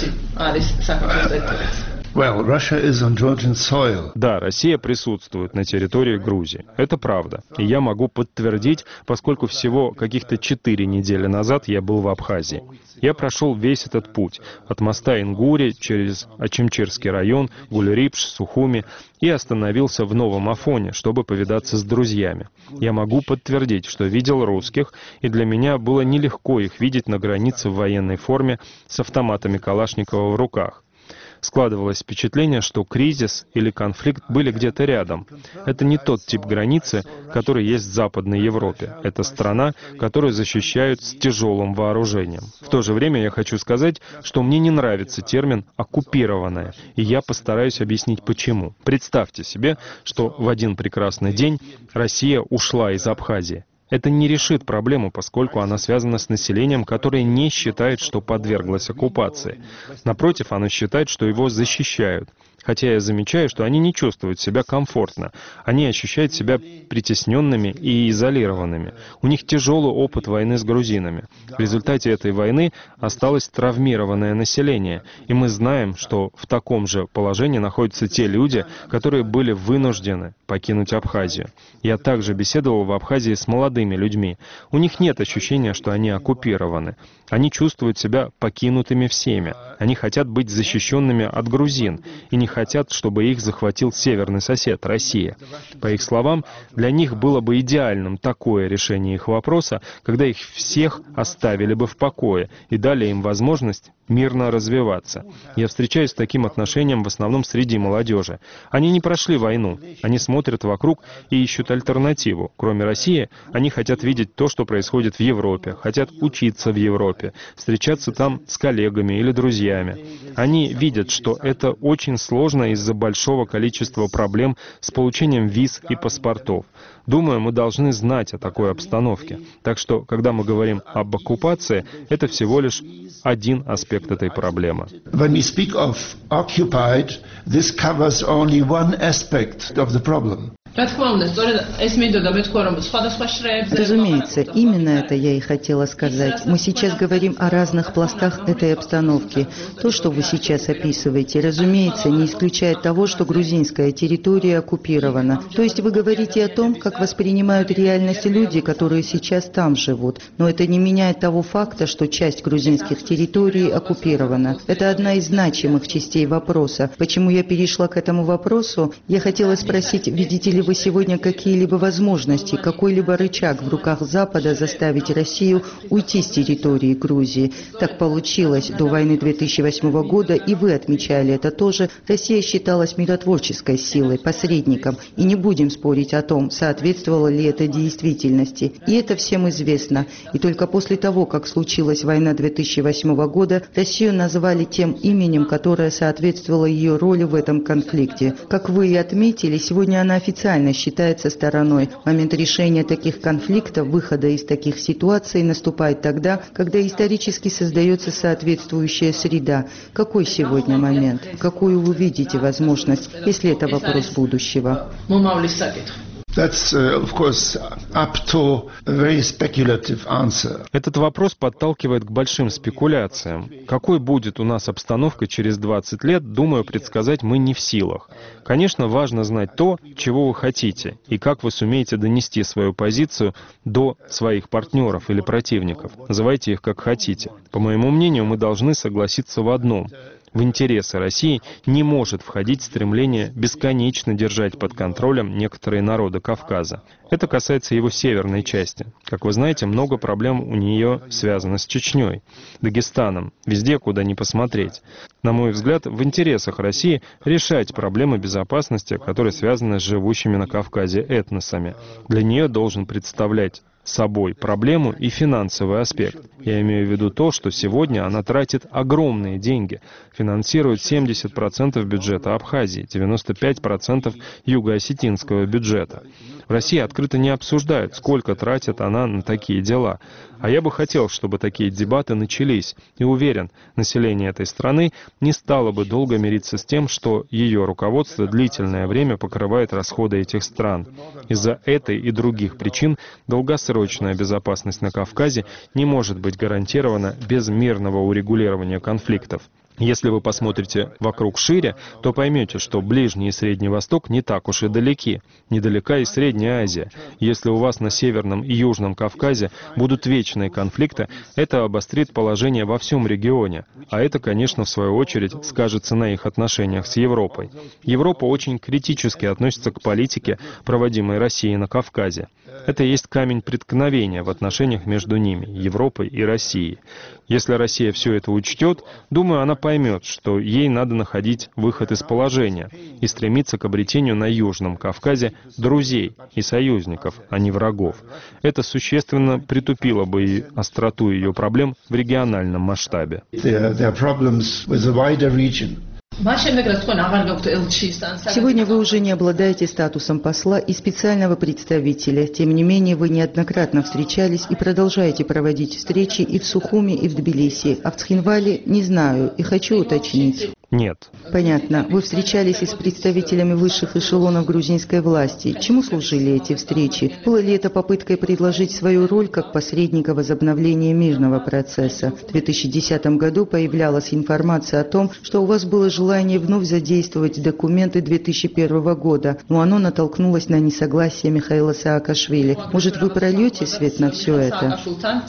Well, Russia is on Georgian soil. Да, Россия присутствует на территории Грузии. Это правда. И я могу подтвердить, поскольку всего каких-то четыре недели назад я был в Абхазии. Я прошел весь этот путь. От моста Ингури через Ачимчирский район, Гуль-Рипш, Сухуми и остановился в Новом Афоне, чтобы повидаться с друзьями. Я могу подтвердить, что видел русских, и для меня было нелегко их видеть на границе в военной форме с автоматами Калашникова в руках. Складывалось впечатление, что кризис или конфликт были где-то рядом. Это не тот тип границы, который есть в Западной Европе. Это страна, которую защищают с тяжелым вооружением. В то же время я хочу сказать, что мне не нравится термин «оккупированная», и я постараюсь объяснить почему. Представьте себе, что в один прекрасный день Россия ушла из Абхазии. Это не решит проблему, поскольку она связана с населением, которое не считает, что подверглось оккупации. Напротив, оно считает, что его защищают. Хотя я замечаю, что они не чувствуют себя комфортно. Они ощущают себя притесненными и изолированными. У них тяжелый опыт войны с грузинами. В результате этой войны осталось травмированное население. И мы знаем, что в таком же положении находятся те люди, которые были вынуждены покинуть Абхазию. Я также беседовал в Абхазии с молодыми людьми. У них нет ощущения, что они оккупированы. Они чувствуют себя покинутыми всеми. Они хотят быть защищенными от грузин и не хотят, чтобы их захватил северный сосед, Россия. По их словам, для них было бы идеальным такое решение их вопроса, когда их всех оставили бы в покое и дали им возможность мирно развиваться. Я встречаюсь с таким отношением в основном среди молодежи. Они не прошли войну, они смотрят вокруг и ищут альтернативу. Кроме России, они хотят видеть то, что происходит в Европе, хотят учиться в Европе, встречаться там с коллегами или друзьями. Они видят, что это очень сложно из-за большого количества проблем с получением виз и паспортов. Думаю, мы должны знать о такой обстановке. Так что, когда мы говорим об оккупации, это всего лишь один аспект этой проблемы. When we speak of occupied, this covers only one aspect of the problem. Разумеется, именно это я и хотела сказать. Мы сейчас говорим о разных пластах этой обстановки. То, что вы сейчас описываете, разумеется, не исключает того, что грузинская территория оккупирована. То есть вы говорите о том, как воспринимают реальность люди, которые сейчас там живут. Но это не меняет того факта, что часть грузинских территорий оккупирована. Это одна из значимых частей вопроса. Почему я перешла к этому вопросу? Я хотела спросить, видите ли вы сегодня какие-либо возможности, какой-либо рычаг в руках Запада заставить Россию уйти с территории Грузии? Так получилось до войны две тысячи восьмого года, и вы отмечали это тоже. Россия считалась миротворческой силой, посредником. И не будем спорить о том, соответствовало ли это действительности. И это всем известно. И только после того, как случилась война две тысячи восьмого года, Россию назвали тем именем, которое соответствовало ее роли в этом конфликте. Как вы и отметили, сегодня она официально считается стороной. Момент решения таких конфликтов, выхода из таких ситуаций наступает тогда, когда исторически создается соответствующая среда. Какой сегодня момент? Какую вы видите возможность, если это вопрос будущего? That's, uh, of course, up to a very speculative answer. Этот вопрос подталкивает к большим спекуляциям. Какой будет у нас обстановка через двадцать лет, думаю, предсказать мы не в силах. Конечно, важно знать то, чего вы хотите, и как вы сумеете донести свою позицию до своих партнеров или противников. Называйте их как хотите. По моему мнению, мы должны согласиться в одном. В интересы России не может входить стремление бесконечно держать под контролем некоторые народы Кавказа. Это касается его северной части. Как вы знаете, много проблем у нее связано с Чечней, Дагестаном, везде, куда ни посмотреть. На мой взгляд, в интересах России решать проблемы безопасности, которые связаны с живущими на Кавказе этносами. Для нее должен представлять собой проблему и финансовый аспект. Я имею в виду то, что сегодня она тратит огромные деньги, финансирует семьдесят процентов бюджета Абхазии, девяносто пять процентов юго-осетинского бюджета. В России открыто не обсуждают, сколько тратит она на такие дела. А я бы хотел, чтобы такие дебаты начались. И уверен, население этой страны не стало бы долго мириться с тем, что ее руководство длительное время покрывает расходы этих стран. Из-за этой и других причин долгосрочная безопасность на Кавказе не может быть гарантирована без мирного урегулирования конфликтов. Если вы посмотрите вокруг шире, то поймете, что Ближний и Средний Восток не так уж и далеки. Недалека и Средняя Азия. Если у вас на Северном и Южном Кавказе будут вечные конфликты, это обострит положение во всем регионе. А это, конечно, в свою очередь скажется на их отношениях с Европой. Европа очень критически относится к политике, проводимой Россией на Кавказе. Это есть камень преткновения в отношениях между ними, Европой и Россией. Если Россия все это учтет, думаю, она поймет, что ей надо находить выход из положения и стремиться к обретению на Южном Кавказе друзей и союзников, а не врагов. Это существенно притупило бы и остроту ее проблем в региональном масштабе. Сегодня вы уже не обладаете статусом посла и специального представителя. Тем не менее, вы неоднократно встречались и продолжаете проводить встречи и в Сухуми, и в Тбилиси. А в Цхинвале не знаю и хочу уточнить. Нет. Понятно. Вы встречались и с представителями высших эшелонов грузинской власти. Чему служили эти встречи? Было ли это попыткой предложить свою роль как посредника возобновления мирного процесса? В две тысячи десятом году появлялась информация о том, что у вас было желание вновь задействовать документы две тысячи первого года, но оно натолкнулось на несогласие Михаила Саакашвили. Может, вы прольете свет на все это?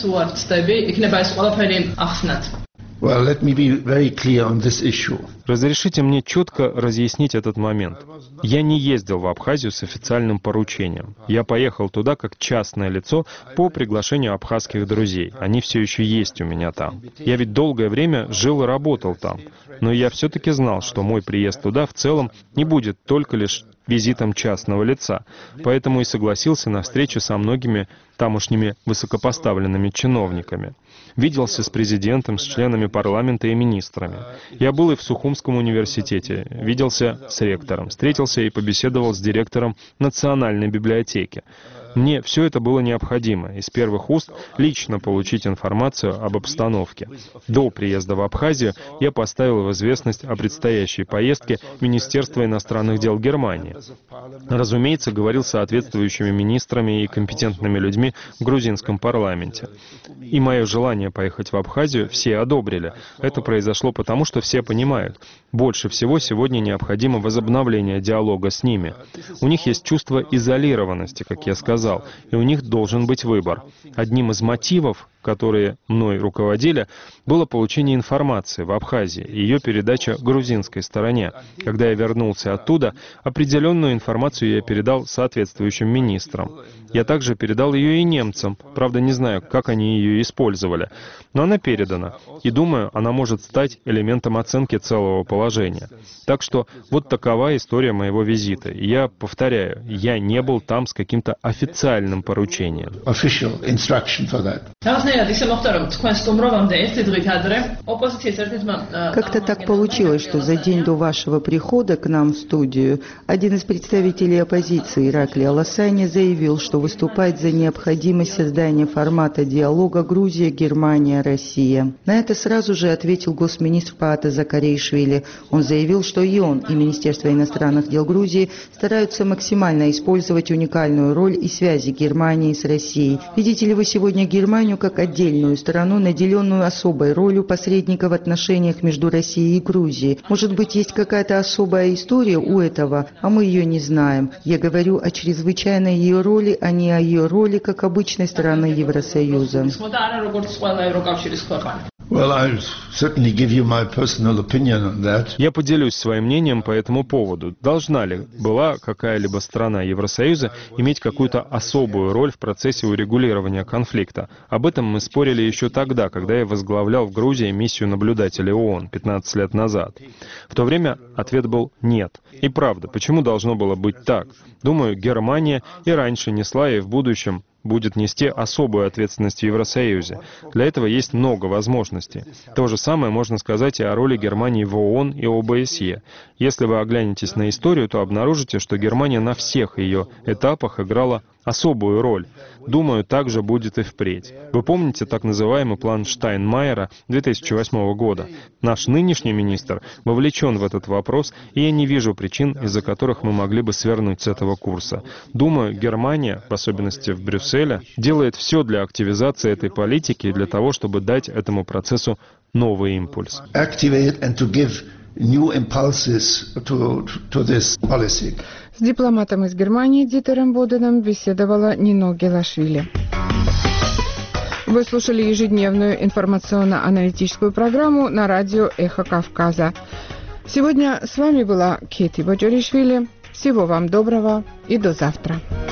Well, let me be very clear on this issue. Разрешите мне четко разъяснить этот момент. Я не ездил в Абхазию с официальным поручением. Я поехал туда как частное лицо по приглашению абхазских друзей. Они все еще есть у меня там. Я ведь долгое время жил и работал там. Но я все-таки знал, что мой приезд туда в целом не будет только лишь визитом частного лица. Поэтому и согласился на встречу со многими тамошними высокопоставленными чиновниками. Виделся с президентом, с членами парламента и министрами. Я был и в Сухумском университете, виделся с ректором, встретился и побеседовал с директором Национальной библиотеки. Мне все это было необходимо, из первых уст лично получить информацию об обстановке. До приезда в Абхазию я поставил в известность о предстоящей поездке Министерства иностранных дел Германии. Разумеется, говорил с соответствующими министрами и компетентными людьми в грузинском парламенте. И мое желание поехать в Абхазию все одобрили. Это произошло потому, что все понимают, больше всего сегодня необходимо возобновление диалога с ними. У них есть чувство изолированности, как я сказал. И у них должен быть выбор. Одним из мотивов, которые мной руководили, было получение информации в Абхазии и ее передача грузинской стороне. Когда я вернулся оттуда, определенную информацию я передал соответствующим министрам. Я также передал ее и немцам, правда не знаю, как они ее использовали. Но она передана, и думаю, она может стать элементом оценки целого положения. Так что вот такова история моего визита. И я повторяю, я не был там с каким-то официальным поручением. Как-то так получилось, что за день до вашего прихода к нам в студию один из представителей оппозиции, Ираклий Аласани, заявил, что выступает за необходимость создания формата диалога Грузия-Германия-Россия. На это сразу же ответил госминистр Паата Закаришвили. Он заявил, что и он, и Министерство иностранных дел Грузии стараются максимально использовать уникальную роль и связи Германии с Россией. Видите ли вы сегодня Германию как отдельную страну, наделенную особой ролью посредника в отношениях между Россией и Грузией? Может быть, есть какая-то особая история у этого, а мы ее не знаем. Я говорю о чрезвычайной ее роли, а не о ее роли как обычной стороны Евросоюза. Well, I'll certainly give you my personal opinion on that. Я поделюсь своим мнением по этому поводу. Должна ли была какая-либо страна Евросоюза иметь какую-то особую роль в процессе урегулирования конфликта? Об этом мы спорили еще тогда, когда я возглавлял в Грузии миссию наблюдателей ООН пятнадцать лет назад. В то время ответ был «нет». И правда, почему должно было быть так? Думаю, Германия и раньше несла, и в будущем будет нести особую ответственность в Евросоюзе. Для этого есть много возможностей. То же самое можно сказать и о роли Германии в ООН и ОБСЕ. Если вы оглянетесь на историю, то обнаружите, что Германия на всех ее этапах играла особую роль. Думаю, так же будет и впредь. Вы помните так называемый план Штайнмайера две тысячи восьмого года? Наш нынешний министр вовлечен в этот вопрос, и я не вижу причин, из-за которых мы могли бы свернуть с этого курса. Думаю, Германия, в особенности в Брюсселе, делает все для активизации этой политики и для того, чтобы дать этому процессу новый импульс. New impulses to, to this policy. С дипломатом из Германии Дитером Боденом беседовала Нино Гелашвили. Вы слушали ежедневную информационно-аналитическую программу на радио «Эхо Кавказа». Сегодня с вами была Кети Боджоришвили. Всего вам доброго и до завтра.